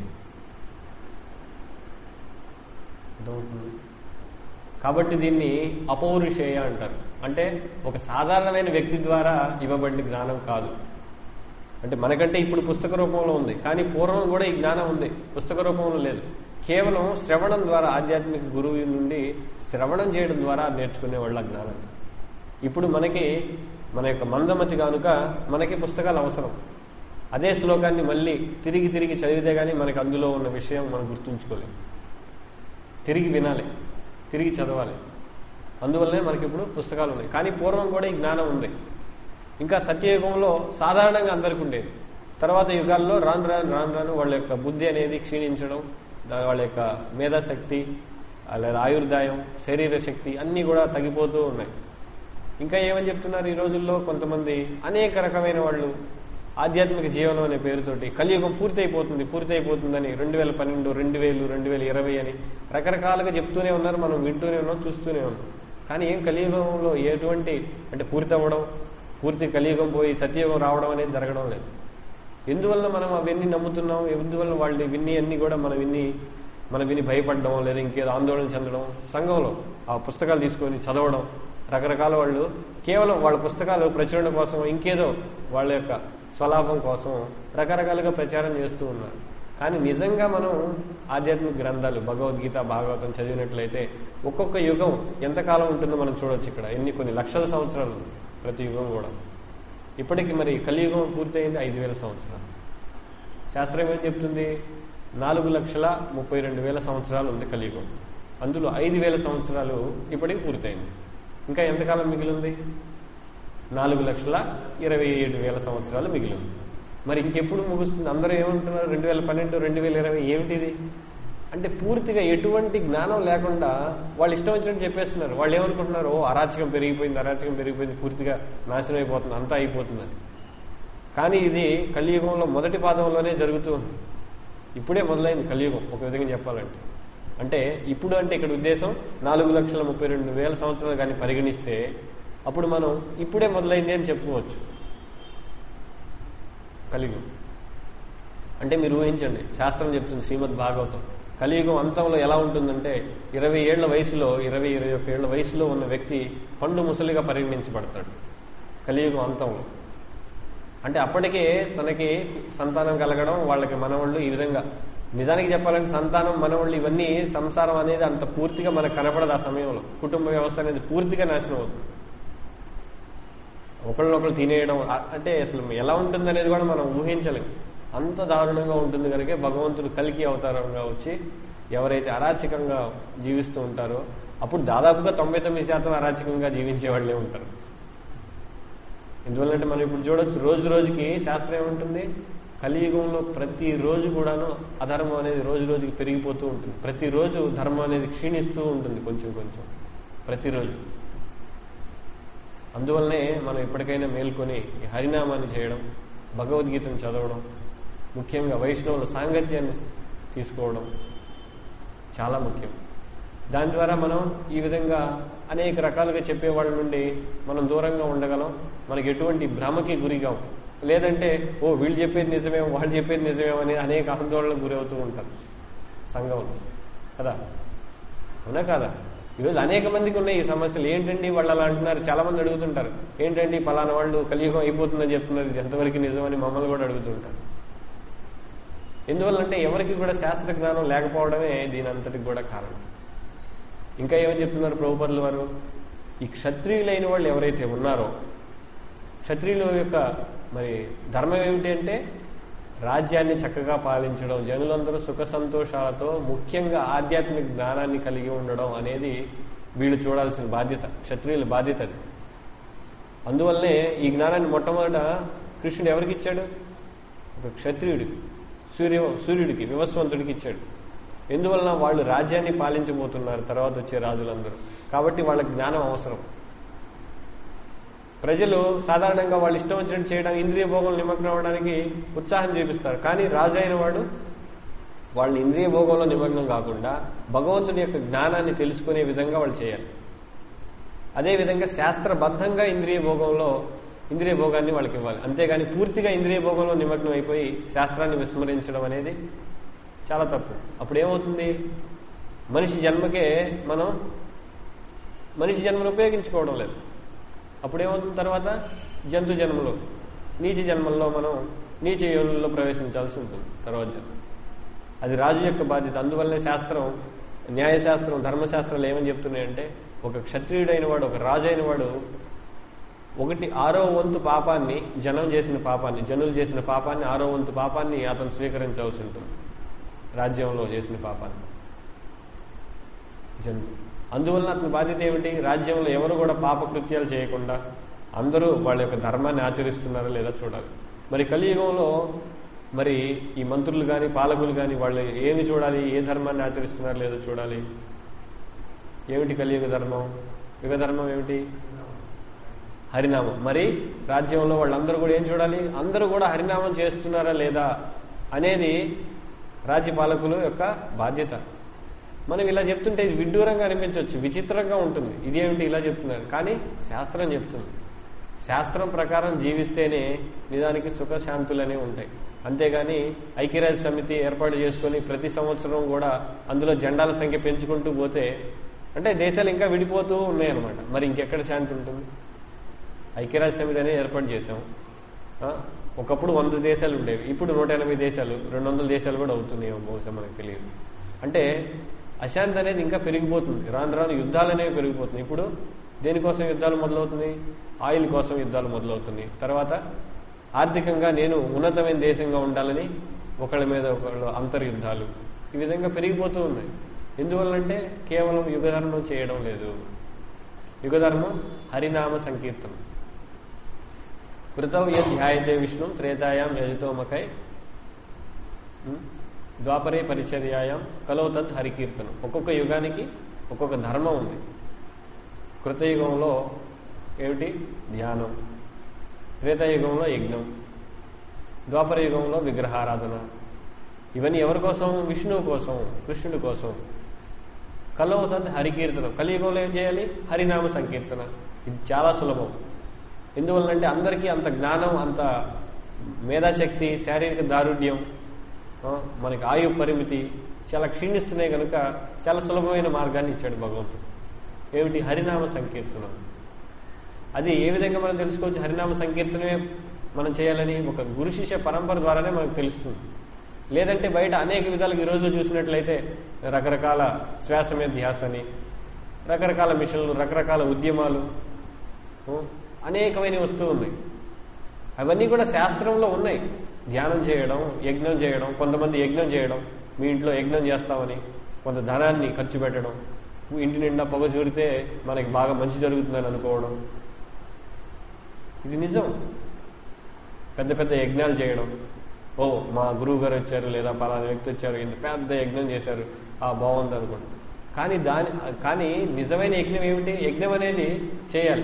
కాబట్టి దీన్ని అపౌరుషేయ అంటారు. అంటే ఒక సాధారణమైన వ్యక్తి ద్వారా ఇవ్వబడిన జ్ఞానం కాదు. అంటే మనకంటే ఇప్పుడు పుస్తక రూపంలో ఉంది, కానీ పూర్వం కూడా ఈ జ్ఞానం ఉంది, పుస్తక రూపంలో లేదు. కేవలం శ్రవణం ద్వారా, ఆధ్యాత్మిక గురువు నుండి శ్రవణం చేయడం ద్వారా నేర్చుకునే వాళ్ళ జ్ఞానం. ఇప్పుడు మనకి మన యొక్క మందమతి కనుక మనకి పుస్తకాలు అవసరం. అదే శ్లోకాన్ని మళ్ళీ తిరిగి తిరిగి చదివితే కానీ మనకి అందులో ఉన్న విషయం మనం గుర్తుంచుకోలేం. తిరిగి వినాలి, తిరిగి చదవాలి. అందువల్లనే మనకి ఇప్పుడు పుస్తకాలు ఉన్నాయి. కానీ పూర్వం కూడా ఈ జ్ఞానం ఉంది. ఇంకా సత్యయుగంలో సాధారణంగా అందరికీ ఉండేది. తర్వాత యుగాల్లో రాను రాను రాను రాను వాళ్ళ యొక్క బుద్ధి అనేది క్షీణించడం, వాళ్ళ యొక్క మేధాశక్తి లేదా ఆయుర్దాయం, శరీర శక్తి అన్నీ కూడా తగ్గిపోతూ ఉన్నాయి. ఇంకా ఏమని చెప్తున్నారు ఈ రోజుల్లో కొంతమంది? అనేక రకమైన వాళ్ళు ఆధ్యాత్మిక జీవనం అనే పేరుతోటి కలియుగం పూర్తి అయిపోతుంది పూర్తి అయిపోతుందని రెండు వేల పన్నెండు రెండు వేలు రెండు వేల ఇరవై అని రకరకాలుగా చెప్తూనే ఉన్నారు. మనం వింటూనే ఉన్నాం, చూస్తూనే ఉన్నాం. కానీ ఏం కలియుగంలో ఎటువంటి అంటే పూర్తి అవ్వడం, పూర్తి కలియుగం పోయి సత్యయుగం రావడం అనేది జరగడం లేదు. ఎందువల్ల మనం అవన్నీ నమ్ముతున్నాం? ఎందువల్ల వాళ్ళు విన్ని అన్ని కూడా మనం విన్ని మనం విని భయపడడం లేదా ఇంకేదో ఆందోళన చెందడం, సంఘంలో ఆ పుస్తకాలు తీసుకొని చదవడం, రకరకాల వాళ్ళు కేవలం వాళ్ళ పుస్తకాలు ప్రచురణ కోసం ఇంకేదో వాళ్ళ యొక్క స్వలాభం కోసం రకరకాలుగా ప్రచారం చేస్తూ ఉన్నారు. కానీ నిజంగా మనం ఆధ్యాత్మిక గ్రంథాలు భగవద్గీత భాగవతం చదివినట్లయితే ఒక్కొక్క యుగం ఎంతకాలం ఉంటుందో మనం చూడొచ్చు. ఇక్కడ ఎన్ని కొన్ని లక్షల సంవత్సరాలు ఉంది ప్రతి యుగం కూడా. ఇప్పటికి మరి కలియుగం పూర్తయింది ఐదు వేల సంవత్సరాలు. శాస్త్రం ఏం చెప్తుంది? నాలుగు లక్షల ముప్పై రెండు వేల సంవత్సరాలు ఉంది కలియుగం. అందులో ఐదు వేల సంవత్సరాలు ఇప్పటికి పూర్తయింది. ఇంకా ఎంతకాలం మిగిలింది? నాలుగు లక్షల ఇరవై ఏడు వేల సంవత్సరాలు మిగిలింది. మరి ఇంకెప్పుడు ముగుస్తుంది? అందరూ ఏమంటున్నారు? రెండు వేల పన్నెండు రెండు వేల ఇరవై ఏమిటిది అంటే పూర్తిగా ఎటువంటి జ్ఞానం లేకుండా వాళ్ళు ఇష్టం వచ్చినట్టు చెప్పేస్తున్నారు. వాళ్ళు ఏమనుకుంటున్నారు? ఓ అరాచకం పెరిగిపోయింది, అరాచకం పెరిగిపోయింది, పూర్తిగా నాశనం అయిపోతుంది, అంతా అయిపోతుందని. కానీ ఇది కలియుగంలో మొదటి పాదంలోనే జరుగుతుంది. ఇప్పుడే మొదలైంది కలియుగం ఒక విధంగా చెప్పాలంటే. అంటే ఇప్పుడు అంటే ఇక్కడ ఉద్దేశం నాలుగు లక్షల ముప్పై రెండు వేల సంవత్సరాలు కానీ పరిగణిస్తే అప్పుడు మనం ఇప్పుడే మొదలైంది అని చెప్పుకోవచ్చు కలియుగం. అంటే మీరు ఊహించండి, శాస్త్రం చెప్తుంది శ్రీమద్ భాగవతం కలియుగం అంతంలో ఎలా ఉంటుందంటే ఇరవై ఏళ్ల వయసులో ఇరవై ఇరవై ఒక్క ఏళ్ల వయసులో ఉన్న వ్యక్తి పండు ముసలిగా పరిగణించబడతాడు కలియుగం అంతంలో. అంటే అప్పటికే తనకి సంతానం కలగడం, వాళ్ళకి మనవాళ్ళు ఈ విధంగా. నిజానికి చెప్పాలంటే సంతానం మనవాళ్ళు ఇవన్నీ సంసారం అనేది అంత పూర్తిగా మనకు కనపడదు. ఆ సమయంలో కుటుంబ వ్యవస్థ అనేది పూర్తిగా నాశనం అవుతుంది. ఒకళ్ళనొకళ్ళు తినేయడం అంటే అసలు ఎలా ఉంటుంది అనేది కూడా మనం ఊహించలేము. అంత దారుణంగా ఉంటుంది కనుక భగవంతుడు కల్కి అవతారంగా వచ్చి ఎవరైతే అరాచకంగా జీవిస్తూ ఉంటారో అప్పుడు దాదాపుగా తొంభై తొమ్మిది శాతం అరాచకంగా జీవించే వాళ్ళే ఉంటారు. ఎందువల్లంటే మనం ఇప్పుడు చూడొచ్చు రోజు రోజుకి శాస్త్రం ఏముంటుంది? కలియుగంలో ప్రతిరోజు కూడాను అధర్మం అనేది రోజు రోజుకి పెరిగిపోతూ ఉంటుంది. ప్రతిరోజు ధర్మం అనేది క్షీణిస్తూ ఉంటుంది కొంచెం కొంచెం ప్రతిరోజు. అందువల్లనే మనం ఎప్పటికైనా మేల్కొని హరినామాన్ని చేయడం, భగవద్గీతను చదవడం, ముఖ్యంగా వైష్ణవుల సాంగత్యాన్ని తీసుకోవడం చాలా ముఖ్యం. దాని ద్వారా మనం ఈ విధంగా అనేక రకాలుగా చెప్పే వాళ్ళ నుండి మనం దూరంగా ఉండగలం. మనకి ఎటువంటి భ్రమకి గురిగాం. లేదంటే ఓ వీళ్ళు చెప్పేది నిజమేమో వాళ్ళు చెప్పేది నిజమేమో అని అనేక ఆందోళనకు గురవుతూ ఉంటారు సంఘంలో కదా, అవునా కాదా? ఈరోజు అనేక మందికి ఉన్నాయి ఈ సమస్యలు. ఏంటండి వాళ్ళు అలా అంటున్నారు? చాలా మంది అడుగుతుంటారు, ఏంటండి పలానా వాళ్ళు కలియుగం అయిపోతుందని చెప్తున్నారు, ఇది ఎంతవరకు నిజమని మమ్మల్ని కూడా అడుగుతుంటారు. ఎందువల్లంటే ఎవరికి కూడా శాస్త్ర జ్ఞానం లేకపోవడమే దీని అంతటికి కూడా కారణం. ఇంకా ఏమని చెప్తున్నారు ప్రభుపాదుల వారు? ఈ క్షత్రియులైన వాళ్ళు ఎవరైతే ఉన్నారో, క్షత్రియుల యొక్క మరి ధర్మం ఏమిటి అంటే రాజ్యాన్ని చక్కగా పాలించడం, జనులందరూ సుఖ సంతోషాలతో ముఖ్యంగా ఆధ్యాత్మిక జ్ఞానాన్ని కలిగి ఉండడం అనేది వీళ్ళు చూడాల్సిన బాధ్యత, క్షత్రియుల బాధ్యత అది. అందువల్లనే ఈ జ్ఞానాన్ని మొట్టమొదట కృష్ణుడు ఎవరికి ఇచ్చాడు? ఒక క్షత్రియుడికి, సూర్య సూర్యుడికి, వివస్వంతుడికి ఇచ్చాడు. ఎందువలన వాళ్ళు రాజ్యాన్ని పాలించబోతున్నారు తర్వాత వచ్చే రాజులందరూ. కాబట్టి వాళ్ళకి జ్ఞానం అవసరం. ప్రజలు సాధారణంగా వాళ్ళు ఇష్టం వచ్చినట్టు చేయడానికి, ఇంద్రియ భోగం నిమగ్నం అవడానికి ఉత్సాహం చూపిస్తారు. కానీ రాజు అయిన వాడు వాళ్ళు ఇంద్రియ భోగంలో నిమగ్నం కాకుండా భగవంతుని యొక్క జ్ఞానాన్ని తెలుసుకునే విధంగా వాళ్ళు చేయాలి. అదేవిధంగా శాస్త్రబద్ధంగా ఇంద్రియ భోగంలో ఇంద్రియ భోగాన్ని వాళ్ళకి ఇవ్వాలి. అంతేగాని పూర్తిగా ఇంద్రియ భోగంలో నిమగ్నం అయిపోయి శాస్త్రాన్ని విస్మరించడం అనేది చాలా తప్పు. అప్పుడు ఏమవుతుంది? మనిషి జన్మకే మనం మనిషి జన్మను ఉపయోగించుకోవడం లేదు. అప్పుడేమవుతుంది? తర్వాత జంతు జన్మలో, నీచ జన్మల్లో మనం నీచ యోనుల్లో ప్రవేశించాల్సి ఉంటుంది తర్వాత జన్మ. అది రాజు యొక్క బాధ్యత. అందువల్లనే శాస్త్రం, న్యాయశాస్త్రం, ధర్మశాస్త్రాలు ఏమని చెప్తున్నాయంటే ఒక క్షత్రియుడైన వాడు, ఒక రాజు అయిన వాడు ఒకటి ఆరో వంతు పాపాన్ని, జనం చేసిన పాపాన్ని, జనులు చేసిన పాపాన్ని, ఆరో వంతు పాపాన్ని అతను స్వీకరించవలసి ఉంటుంది. రాజ్యంలో చేసిన పాపాన్ని జనులు. అందువల్ల అతని బాధ్యత ఏమిటి? రాజ్యంలో ఎవరు కూడా పాప కృత్యాలు చేయకుండా అందరూ వాళ్ళ యొక్క ధర్మాన్ని ఆచరిస్తున్నారా లేదా చూడాలి. మరి కలియుగంలో మరి ఈ మంత్రులు కానీ పాలకులు కానీ వాళ్ళు ఏమి చూడాలి? ఏ ధర్మాన్ని ఆచరిస్తున్నారో లేదో చూడాలి. ఏమిటి కలియుగ ధర్మం? యుగ ధర్మం ఏమిటి? హరినామం. మరి రాజ్యంలో వాళ్ళందరూ కూడా ఏం చూడాలి? అందరూ కూడా హరినామం చేస్తున్నారా లేదా అనేది రాజ్యపాలకుల యొక్క బాధ్యత. మనం ఇలా చెప్తుంటే ఇది విడ్డూరంగా అనిపించవచ్చు, విచిత్రంగా ఉంటుంది. ఇదేమిటి ఇలా చెప్తున్నారు? కానీ శాస్త్రం చెప్తుంది. శాస్త్రం ప్రకారం జీవిస్తేనే నిజానికి సుఖశాంతులనే ఉంటాయి. అంతేగాని ఐక్యరాజ్య సమితి ఏర్పాటు చేసుకుని ప్రతి సంవత్సరం కూడా అందులో జెండాల సంఖ్య పెంచుకుంటూ పోతే అంటే దేశాలు ఇంకా విడిపోతూ ఉన్నాయన్నమాట. మరి ఇంకెక్కడ శాంతి ఉంటుంది? ఐక్యరాజ్య సమితి అనేది ఏర్పాటు చేశాం. ఒకప్పుడు వంద దేశాలు ఉండేవి, ఇప్పుడు నూట ఎనభై దేశాలు, రెండు వందల దేశాలు కూడా అవుతున్నాయేమో బహుశా, మనకు తెలియదు. అంటే అశాంతి అనేది ఇంకా పెరిగిపోతుంది. రాను రాను యుద్ధాలు అనేవి పెరిగిపోతుంది. ఇప్పుడు దేనికోసం యుద్ధాలు మొదలవుతున్నాయి? ఆయిల్ కోసం యుద్ధాలు మొదలవుతున్నాయి. తర్వాత ఆర్థికంగా నేను ఉన్నతమైన దేశంగా ఉండాలని ఒకళ్ళ మీద ఒకళ్ళు అంతర్యుద్ధాలు, ఈ విధంగా పెరిగిపోతూ ఉన్నాయి. ఎందువల్లంటే కేవలం యుగధర్మం చేయడం లేదు. యుగధర్మం హరినామ సంకీర్తనం. కృతౌ యద్ ధ్యాయతే విష్ణు త్రేతాయాం యజతోమకై ద్వాపరే పరిచర్యాయాం కలో తద్ హరికీర్తనం. ఒక్కొక్క యుగానికి ఒక్కొక్క ధర్మం ఉంది. కృతయుగంలో ఏమిటి? ధ్యానం. త్రేతాయుగంలో యజ్ఞం. ద్వాపర యుగంలో విగ్రహారాధన. ఇవన్నీ ఎవరి కోసం? విష్ణువు కోసం, కృష్ణుడి కోసం. కలో తద్ హరికీర్తనం. కలియుగంలో ఏం చేయాలి? హరినామ సంకీర్తన. ఇది చాలా సులభం. ఎందువల్లంటే అందరికీ అంత జ్ఞానం, అంత మేధాశక్తి, శారీరక దారుఢ్యం, మనకి ఆయు పరిమితి చాలా క్షీణిస్తున్నాయి కనుక చాలా సులభమైన మార్గాన్ని ఇచ్చాడు భగవంతుడు. ఏమిటి? హరినామ సంకీర్తనం. అది ఏ విధంగా మనం తెలుసుకోవచ్చు? హరినామ సంకీర్తనమే మనం చేయాలని ఒక గురు శిష్య పరంపర ద్వారానే మనకు తెలుస్తుంది. లేదంటే బయట అనేక విధాలుగా ఈ రోజులో చూసినట్లయితే రకరకాల శ్వాస మీద ధ్యాస అని, రకరకాల మిషన్లు, రకరకాల ఉద్యమాలు, అనేకమైన వస్తువులు ఉన్నాయి. అవన్నీ కూడా శాస్త్రంలో ఉన్నాయి. ధ్యానం చేయడం, యజ్ఞం చేయడం, కొంతమంది యజ్ఞం చేయడం, మీ ఇంట్లో యజ్ఞం చేస్తామని కొంత ధనాన్ని ఖర్చు పెట్టడం, ఇంటి నిండా పొగ చూరితే మనకి బాగా మంచి జరుగుతుందని అనుకోవడం, ఇది నిజం. పెద్ద పెద్ద యజ్ఞాలు చేయడం, ఓ మా గురువు గారు వచ్చారు లేదా పలానా వ్యక్తి వచ్చారు, ఇంత పెద్ద యజ్ఞం చేశారు, ఆ బాగుంది అనుకోండి. కానీ దాని కానీ నిజమైన యజ్ఞం ఏమిటి? యజ్ఞం అనేది చేయాలి.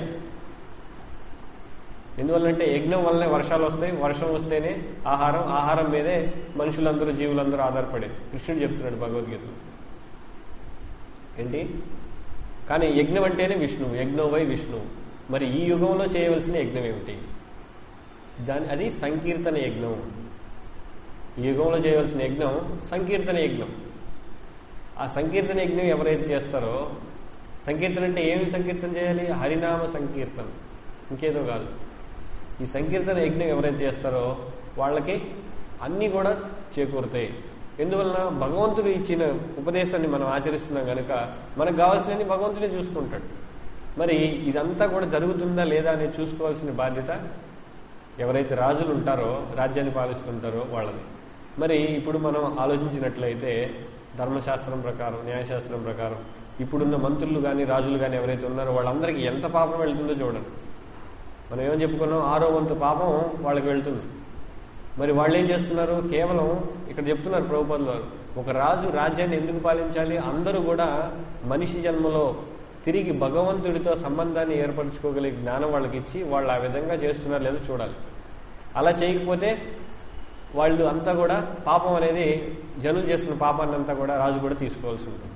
ఎందువల్లంటే యజ్ఞం వల్లనే వర్షాలు వస్తాయి, వర్షం వస్తేనే ఆహారం, ఆహారం మీదే మనుషులందరూ, జీవులందరూ ఆధారపడేది. కృష్ణుడు చెప్తున్నాడు భగవద్గీతలో. ఏంటి? కానీ యజ్ఞం అంటేనే విష్ణువు, యజ్ఞం వై విష్ణువు. మరి ఈ యుగంలో చేయవలసిన యజ్ఞం ఏమిటి? దాని అది సంకీర్తన యజ్ఞం. ఈ యుగంలో చేయవలసిన యజ్ఞం సంకీర్తన యజ్ఞం. ఆ సంకీర్తన యజ్ఞం ఎవరైతే చేస్తారో, సంకీర్తన అంటే ఏమి సంకీర్తన చేయాలి? హరినామ సంకీర్తన, ఇంకేదో కాదు. ఈ సంకీర్తన యజ్ఞం ఎవరైతే చేస్తారో వాళ్ళకి అన్నీ కూడా చేకూరుతాయి. ఎందువలన భగవంతుడు ఇచ్చిన ఉపదేశాన్ని మనం ఆచరిస్తున్నాం కనుక మనకు కావాల్సినవి భగవంతుడే చూసుకుంటాడు. మరి ఇదంతా కూడా జరుగుతుందా లేదా అనేది చూసుకోవాల్సిన బాధ్యత ఎవరైతే రాజులు ఉంటారో, రాజ్యాన్ని పాలిస్తుంటారో వాళ్ళని. మరి ఇప్పుడు మనం ఆలోచించినట్లయితే ధర్మశాస్త్రం ప్రకారం, న్యాయశాస్త్రం ప్రకారం ఇప్పుడున్న మంత్రులు కానీ రాజులు కానీ ఎవరైతే ఉన్నారో వాళ్ళందరికీ ఎంత పాపం వెళ్తుందో చూడండి. మనం ఏమని చెప్పుకున్నాం? ఆరో వంతు పాపం వాళ్ళకి వెళ్తుంది. మరి వాళ్ళు ఏం చేస్తున్నారు? కేవలం ఇక్కడ చెప్తున్నారు ప్రభుపాదుల వారు, ఒక రాజు రాజ్యాన్ని ఎందుకు పాలించాలి? అందరూ కూడా మనిషి జన్మలో తిరిగి భగవంతుడితో సంబంధాన్ని ఏర్పరచుకోగలిగే జ్ఞానం వాళ్ళకి ఇచ్చి వాళ్ళు ఆ విధంగా చేస్తున్నారు లేదో చూడాలి. అలా చేయకపోతే వాళ్ళు అంతా కూడా పాపం అనేది, జనులు చేస్తున్న పాపాన్ని అంతా కూడా రాజు కూడా తీసుకోవాల్సి ఉంటుంది.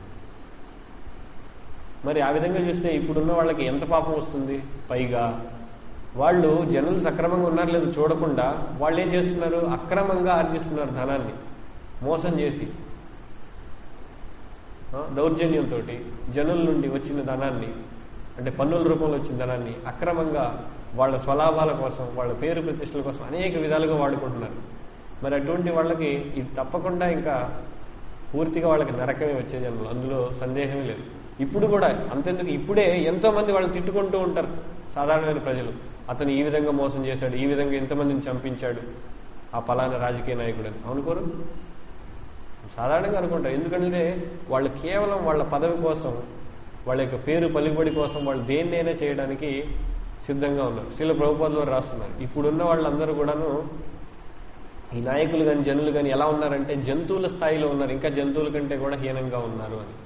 మరి ఆ విధంగా చూస్తే ఇప్పుడున్న వాళ్ళకి ఎంత పాపం వస్తుంది? పైగా వాళ్ళు జనులు సక్రమంగా ఉన్నారు లేదో చూడకుండా వాళ్ళు ఏం చేస్తున్నారు? అక్రమంగా ఆర్జిస్తున్నారు ధనాన్ని, మోసం చేసి దౌర్జన్యంతో జనుల నుండి వచ్చిన ధనాన్ని, అంటే పన్నుల రూపంలో వచ్చిన ధనాన్ని అక్రమంగా వాళ్ళ స్వలాభాల కోసం, వాళ్ళ పేరు ప్రతిష్టల కోసం అనేక విధాలుగా వాడుకుంటున్నారు. మరి అటువంటి వాళ్ళకి ఇది తప్పకుండా ఇంకా పూర్తిగా వాళ్ళకి నరకమే వచ్చే జన్మలు, అందులో సందేహమే లేదు. ఇప్పుడు కూడా అంతెందుకు, ఇప్పుడే ఎంతో మంది వాళ్ళు తిట్టుకుంటూ ఉంటారు సాధారణమైన ప్రజలు. అతను ఈ విధంగా మోసం చేశాడు, ఈ విధంగా ఎంతమందిని చంపించాడు ఆ పలానా రాజకీయ నాయకుడు అని అనుకోరు? సాధారణంగా అనుకుంటారు. ఎందుకంటే వాళ్ళు కేవలం వాళ్ళ పదవి కోసం, వాళ్ళ యొక్క పేరు పలుకుబడి కోసం వాళ్ళు దేన్నైనా చేయడానికి సిద్ధంగా ఉన్నారు. శ్రీల ప్రభుపాదుల వారు రాస్తున్నారు, ఇప్పుడున్న వాళ్ళందరూ కూడాను ఈ నాయకులు కానీ జనులు కానీ ఎలా ఉన్నారంటే జంతువుల స్థాయిలో ఉన్నారు, ఇంకా జంతువుల కంటే కూడా హీనంగా ఉన్నారు అని.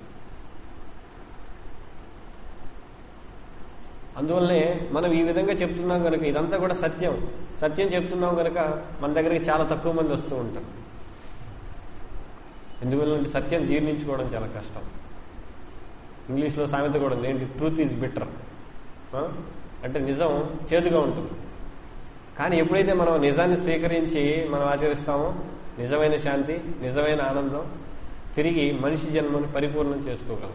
అందువల్లనే మనం ఈ విధంగా చెప్తున్నాం కనుక ఇదంతా కూడా సత్యం సత్యం చెప్తున్నాం కనుక మన దగ్గరికి చాలా తక్కువ మంది వస్తూ ఉంటారు. ఎందువల్లంటే సత్యం జీర్ణించుకోవడం చాలా కష్టం. ఇంగ్లీష్లో సామెత కూడా ఉంది, ఏంటి? Truth is bitter. అంటే నిజం చేదుగా ఉంటుంది. కానీ ఎప్పుడైతే మనం నిజాన్ని స్వీకరించి మనం ఆచరిస్తామో నిజమైన శాంతి, నిజమైన ఆనందం, తిరిగి మనిషి జన్మను పరిపూర్ణం చేసుకోగలం.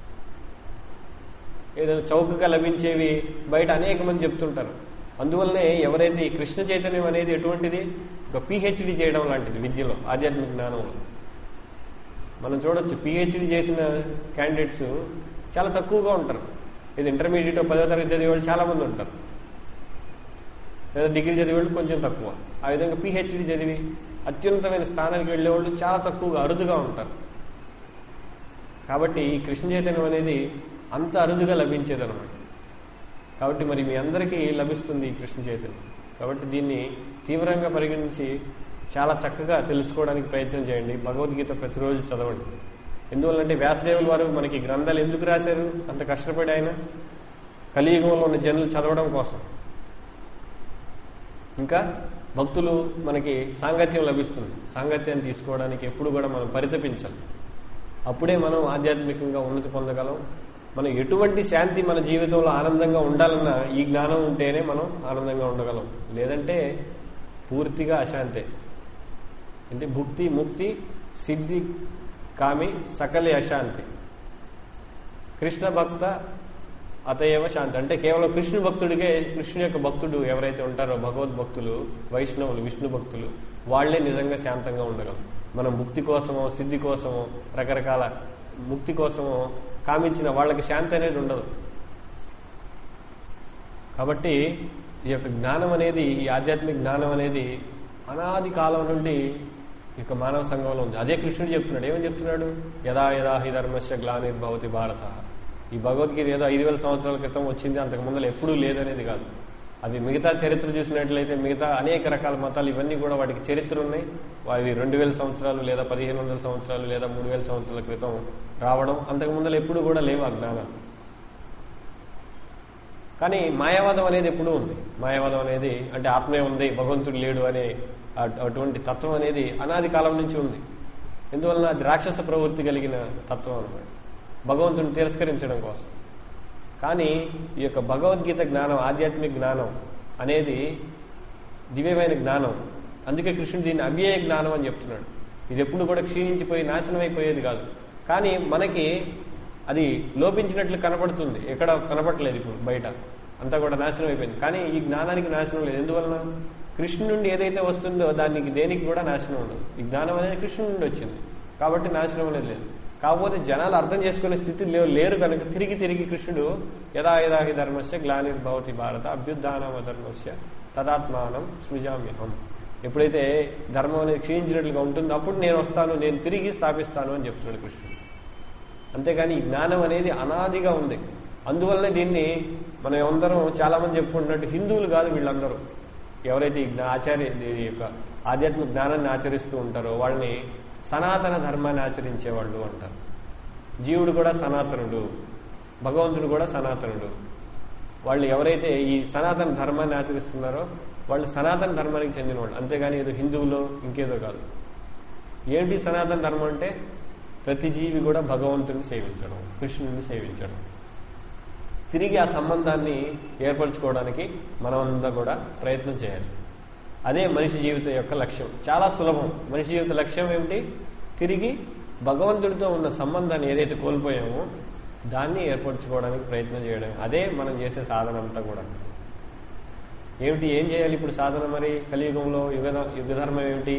ఏదో చౌకగా లభించేవి బయట అనేక మంది చెప్తుంటారు. అందువల్లనే ఎవరైతే ఈ కృష్ణ చైతన్యం అనేది ఎటువంటిది? ఒక పిహెచ్డి చేయడం లాంటిది విద్యలో, ఆధ్యాత్మిక జ్ఞానంలో. మనం చూడొచ్చు, పిహెచ్డి చేసిన క్యాండిడేట్స్ చాలా తక్కువగా ఉంటారు. ఇది ఇంటర్మీడియట్ పదో తరగతి చదివే వాళ్ళు చాలా మంది ఉంటారు, లేదా డిగ్రీ చదివేవాళ్ళు కొంచెం తక్కువ. ఆ విధంగా పిహెచ్డి చదివి అత్యున్నతమైన స్థానానికి వెళ్ళేవాళ్ళు చాలా తక్కువగా, అరుదుగా ఉంటారు. కాబట్టి ఈ కృష్ణ చైతన్యం అనేది అంత అరుదుగా లభించేదన్నమాట. కాబట్టి మరి మీ అందరికీ లభిస్తుంది ఈ కృష్ణ చైతన్యం. కాబట్టి దీన్ని తీవ్రంగా పరిగణించి చాలా చక్కగా తెలుసుకోవడానికి ప్రయత్నం చేయండి. భగవద్గీత ప్రతిరోజు చదవండి. ఎందువల్లంటే వ్యాసదేవుల వారు మనకి గ్రంథాలు ఎందుకు రాశారు? అంత కష్టపడి ఆయన కలియుగంలో ఉన్న జనులు చదవడం కోసం. ఇంకా భక్తులు మనకి సాంగత్యం లభిస్తుంది. సాంగత్యాన్ని తీసుకోవడానికి ఎప్పుడు కూడా మనం పరితపించాలి. అప్పుడే మనం ఆధ్యాత్మికంగా ఉన్నతి పొందగలం. మనం ఎటువంటి శాంతి మన జీవితంలో ఆనందంగా ఉండాలన్నా ఈ జ్ఞానం ఉంటేనే మనం ఆనందంగా ఉండగలం. లేదంటే పూర్తిగా అశాంతే. అంటే భుక్తి, ముక్తి, సిద్ధి, కామి సకలి అశాంతి. కృష్ణ భక్త అతయేవ శాంతి. అంటే కేవలం కృష్ణు భక్తుడికే, కృష్ణు యొక్క భక్తుడు ఎవరైతే ఉంటారో భగవద్భక్తులు, వైష్ణవులు, విష్ణు భక్తులు, వాళ్లే నిజంగా శాంతంగా ఉండగలం. మనం ముక్తి కోసమో, సిద్ధి కోసమో, రకరకాల ముక్తి కోసమో కామించిన వాళ్ళకి శాంతి అనేది ఉండదు. కాబట్టి ఈ యొక్క జ్ఞానం అనేది, ఈ ఆధ్యాత్మిక జ్ఞానం అనేది అనాది కాలం నుండి ఈ యొక్క మానవ సంఘంలో ఉంది. అదే కృష్ణుడు చెప్తున్నాడు. ఏమని చెప్తున్నాడు? యదా యదా హి ధర్మస్య గ్లానిర్భవతి భారత. ఈ భగవద్గీత ఏదో ఐదు వేల సంవత్సరాల క్రితం వచ్చింది, అంతకు ముందర ఎప్పుడూ లేదనేది కాదు. అది మిగతా చరిత్ర చూసినట్లయితే మిగతా అనేక రకాల మతాలు ఇవన్నీ కూడా వాటికి చరిత్ర ఉన్నాయి. అవి రెండు వేల సంవత్సరాలు లేదా పదిహేను వందల సంవత్సరాలు లేదా మూడు వేల సంవత్సరాల క్రితం రావడం, అంతకు ముందర ఎప్పుడు కూడా లేవు ఆ జ్ఞానం. కానీ మాయావాదం అనేది ఎప్పుడూ ఉంది. మాయావాదం అనేది అంటే ఆత్మే ఉంది, భగవంతుడు లేడు అనే అటువంటి తత్వం అనేది అనాది కాలం నుంచి ఉంది. ఎందువలన అది రాక్షస ప్రవృత్తి కలిగిన తత్వం అన్నమాట. భగవంతుని తిరస్కరించడం కోసం. కానీ ఈ యొక్క భగవద్గీత జ్ఞానం, ఆధ్యాత్మిక జ్ఞానం అనేది దివ్యమైన జ్ఞానం. అందుకే కృష్ణుడు దీన్ని అవ్యయ జ్ఞానం అని చెప్తున్నాడు. ఇది ఎప్పుడు కూడా క్షీణించిపోయి నాశనం అయిపోయేది కాదు. కానీ మనకి అది లోపించినట్లు కనపడుతుంది, ఎక్కడ కనపడలేదు ఇప్పుడు బయట, అంతా కూడా నాశనం అయిపోయింది. కానీ ఈ జ్ఞానానికి నాశనం లేదు. ఎందువలన? కృష్ణుడి నుండి ఏదైతే వస్తుందో దానికి దేనికి కూడా నాశనం ఉండదు. ఈ జ్ఞానం అనేది కృష్ణుడి నుండి వచ్చింది కాబట్టి నాశనం అనేది లేదు. కాకపోతే జనాలు అర్థం చేసుకునే స్థితి లేరు కనుక తిరిగి తిరిగి కృష్ణుడు యదా యదా హి ధర్మస్య గ్లానిర్భవతి భారత అభ్యుత్థానమ ధర్మస్య తదాత్మానం సృజామ్యహం. ఎప్పుడైతే ధర్మం అనేది క్షీణించినట్లుగా ఉంటుందో అప్పుడు నేను వస్తాను, నేను తిరిగి స్థాపిస్తాను అని చెప్తున్నాడు కృష్ణుడు. అంతేగాని ఈ జ్ఞానం అనేది అనాదిగా ఉంది. అందువల్లనే దీన్ని మనం అందరం చాలా మంది చెప్పుకుంటున్నట్టు హిందువులు కాదు వీళ్ళందరూ. ఎవరైతే ఈ ఆచార్య ఈ యొక్క ఆధ్యాత్మిక జ్ఞానాన్ని ఆచరిస్తూ ఉంటారో వాళ్ళని సనాతన ధర్మాన్ని ఆచరించేవాళ్ళు అంటారు. జీవుడు కూడా సనాతనుడు, భగవంతుడు కూడా సనాతనుడు. వాళ్ళు ఎవరైతే ఈ సనాతన ధర్మాన్ని ఆచరిస్తున్నారో వాళ్ళు సనాతన ధర్మానికి చెందిన వాళ్ళు, అంతేగాని ఏదో హిందువులో ఇంకేదో కాదు. ఏంటి సనాతన ధర్మం అంటే? ప్రతి జీవి కూడా భగవంతుని సేవించడం, కృష్ణుని సేవించడం. తిరిగి ఆ సంబంధాన్ని ఏర్పరచుకోవడానికి మనమంతా కూడా ప్రయత్నం చేయాలి. అదే మనిషి జీవితం యొక్క లక్ష్యం. చాలా సులభం. మనిషి జీవిత లక్ష్యం ఏమిటి? తిరిగి భగవంతుడితో ఉన్న సంబంధాన్ని ఏదైతే కోల్పోయామో దాన్ని ఏర్పరచుకోవడానికి ప్రయత్నం చేయడం. అదే మనం చేసే సాధన అంతా కూడా. ఏమిటి, ఏం చేయాలి ఇప్పుడు సాధన? మరి కలియుగంలో యుగ యుగధర్మం ఏమిటి?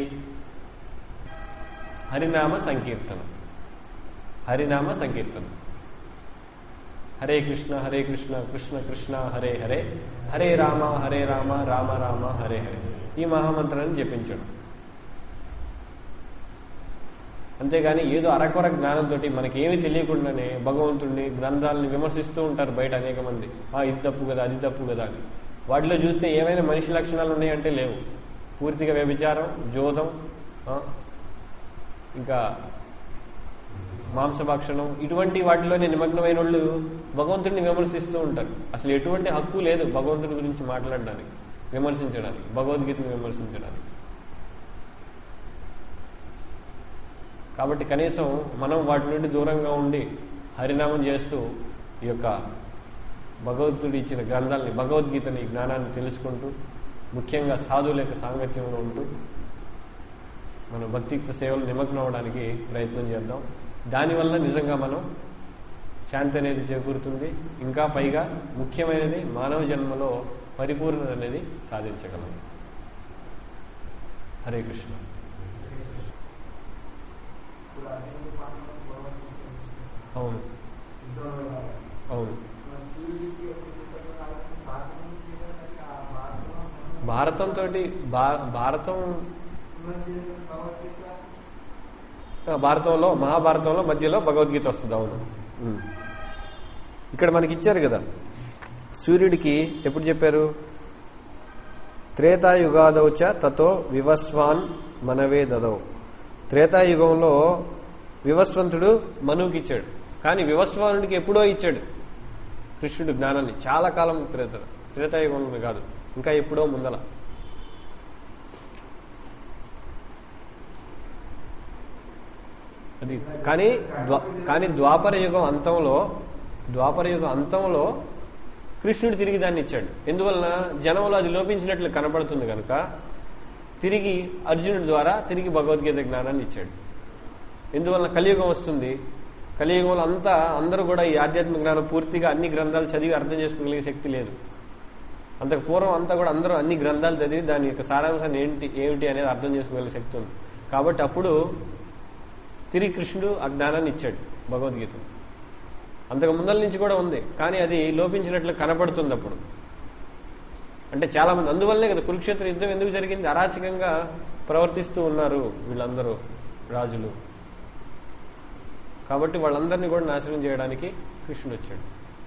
హరినామ సంకీర్తన. హరినామ సంకీర్తన. హరే కృష్ణ హరే కృష్ణ కృష్ణ కృష్ణ హరే హరే, హరే రామ హరే రామ రామ రామ హరే హరే. ఈ మహామంత్రాన్ని జపించడం. అంతేగాని ఏదో అరకొర జ్ఞానంతో మనకేమీ తెలియకుండానే భగవంతుడిని, గ్రంథాలని విమర్శిస్తూ ఉంటారు బయట అనేక మంది. ఆ ఇది తప్పు కదా, అది తప్పు కదా అని. వాటిలో చూస్తే ఏమైనా మనిషి లక్షణాలు ఉన్నాయంటే లేవు. పూర్తిగా వ్యభిచారం, జోదం, ఇంకా మాంసభక్షణం, ఇటువంటి వాటిలోనే నిమగ్నమైన వాళ్ళు భగవంతుడిని విమర్శిస్తూ ఉంటారు. అసలు ఎటువంటి హక్కు లేదు భగవంతుడి గురించి మాట్లాడడానికి, విమర్శించడానికి, భగవద్గీతను విమర్శించడానికి. కాబట్టి కనీసం మనం వాటి నుండి దూరంగా ఉండి హరినామం చేస్తూ ఈ యొక్క భగవంతుడు ఇచ్చిన గ్రంథాలని, భగవద్గీతని, జ్ఞానాన్ని తెలుసుకుంటూ, ముఖ్యంగా సాధువుల యొక్క సాంగత్యంలో ఉంటూ మన భక్తియుక్త సేవలు నిమగ్నం అవడానికి ప్రయత్నం చేద్దాం. దానివల్ల నిజంగా మనం శాంతి అనేది చేకూరుతుంది. ఇంకా పైగా ముఖ్యమైనది మానవ జన్మలో పరిపూర్ణత అనేది సాధించగలం. హరే కృష్ణ. అవును అవును. భారతంతో భారతం భారతంలో మహాభారతంలో మధ్యలో భగవద్గీత వస్తుంది. అవును. ఇక్కడ మనకి ఇచ్చారు కదా, సూర్యుడికి ఎప్పుడు చెప్పారు? త్రేతాయుగాదౌచ తతో వివస్వాన్ మనవే దదౌ. త్రేతాయుగంలో వివస్వంతుడు మనువుకి ఇచ్చాడు. కానీ వివస్వానుడికి ఎప్పుడో ఇచ్చాడు కృష్ణుడు జ్ఞానాన్ని, చాలా కాలం త్రేత త్రేతాయుగంలో కాదు, ఇంకా ఎప్పుడో ముందల. అది కానీ కానీ ద్వాపర యుగం అంతంలో ద్వాపర యుగం అంతంలో కృష్ణుడు తిరిగి దాన్ని ఇచ్చాడు. ఎందువలన? జనంలో అది లోపించినట్లు కనపడుతుంది కనుక తిరిగి అర్జునుడి ద్వారా తిరిగి భగవద్గీత జ్ఞానాన్ని ఇచ్చాడు. ఎందువలన? కలియుగం వస్తుంది. కలియుగంలో అంతా అందరూ కూడా ఈ ఆధ్యాత్మిక జ్ఞానం పూర్తిగా అన్ని గ్రంథాలు చదివి అర్థం చేసుకోగలిగే శక్తి లేదు. అంతకు పూర్వం అంతా కూడా అందరూ అన్ని గ్రంథాలు చదివి దాని యొక్క సారాంశాన్ని ఏంటి ఏమిటి అనేది అర్థం చేసుకోగలిగే శక్తి ఉంది. కాబట్టి అప్పుడు తిరిగి కృష్ణుడు ఆ జ్ఞానాన్ని ఇచ్చాడు, భగవద్గీత. అంతకు ముందల నుంచి కూడా ఉంది, కానీ అది లోపించినట్లు కనపడుతుంది అప్పుడు. అంటే చాలా మంది, అందువల్లనే కదా కురుక్షేత్ర యుద్ధం ఎందుకు జరిగింది? అరాచకంగా ప్రవర్తిస్తూ ఉన్నారు వీళ్ళందరూ రాజులు. కాబట్టి వాళ్ళందరినీ కూడా నాశనం చేయడానికి కృష్ణుడు వచ్చాడు.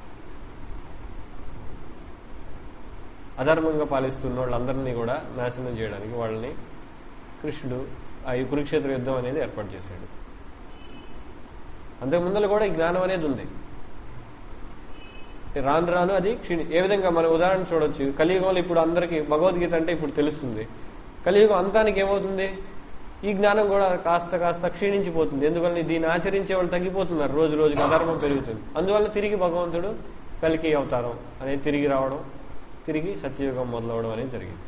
అధర్మంగా పాలిస్తున్న వాళ్ళందరినీ కూడా నాశనం చేయడానికి వాళ్ళని కృష్ణుడు ఆ కురుక్షేత్ర యుద్ధం అనేది ఏర్పాటు చేశాడు. అంతకు ముందర కూడా ఈ జ్ఞానం అనేది ఉంది. రాను రాను అది క్షీణి ఏ విధంగా మనం ఉదాహరణ చూడొచ్చు. కలియుగంలో ఇప్పుడు అందరికీ భగవద్గీత అంటే ఇప్పుడు తెలుస్తుంది. కలియుగం అంతానికి ఏమవుతుంది? ఈ జ్ఞానం కూడా కాస్త కాస్త క్షీణించిపోతుంది. ఎందువల్ల దీన్ని ఆచరించే వాళ్ళు తగ్గిపోతున్నారు, రోజు రోజుకి అధర్మం పెరుగుతుంది. అందువల్ల తిరిగి భగవంతుడు కలికి అవతారం అనేది తిరిగి రావడం, తిరిగి సత్యయుగం మొదలవడం అనేది జరిగింది.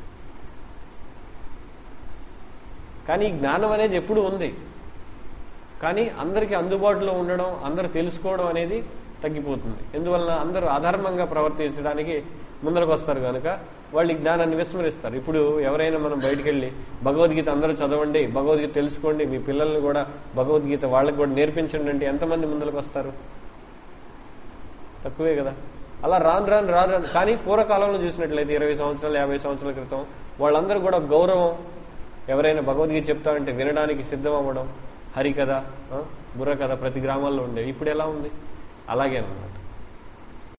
కానీ ఈ జ్ఞానం అనేది ఎప్పుడు ఉంది, కానీ అందరికీ అందుబాటులో ఉండడం, అందరూ తెలుసుకోవడం అనేది తగ్గిపోతుంది. ఎందువలన అందరూ అధర్మంగా ప్రవర్తించడానికి ముందరకు వస్తారు కనుక వాళ్ళు ఈ జ్ఞానాన్ని విస్మరిస్తారు. ఇప్పుడు ఎవరైనా మనం బయటికి వెళ్ళి భగవద్గీత అందరూ చదవండి, భగవద్గీత తెలుసుకోండి, మీ పిల్లల్ని కూడా భగవద్గీత వాళ్ళకి కూడా నేర్పించండి అంటే ఎంతమంది ముందరకు వస్తారు? తక్కువే కదా. అలా రాను రాను రాను రాను కానీ పూర్వకాలంలో చూసినట్లయితే ఇరవై సంవత్సరాలు యాభై సంవత్సరాల క్రితం వాళ్ళందరూ కూడా గౌరవం, ఎవరైనా భగవద్గీత చెప్తామంటే వినడానికి సిద్ధం అవ్వడం, హరికథ, బుర్రకథ ప్రతి గ్రామాల్లో ఉండేవి. ఇప్పుడు ఎలా ఉంది? అలాగే అన్నమాట.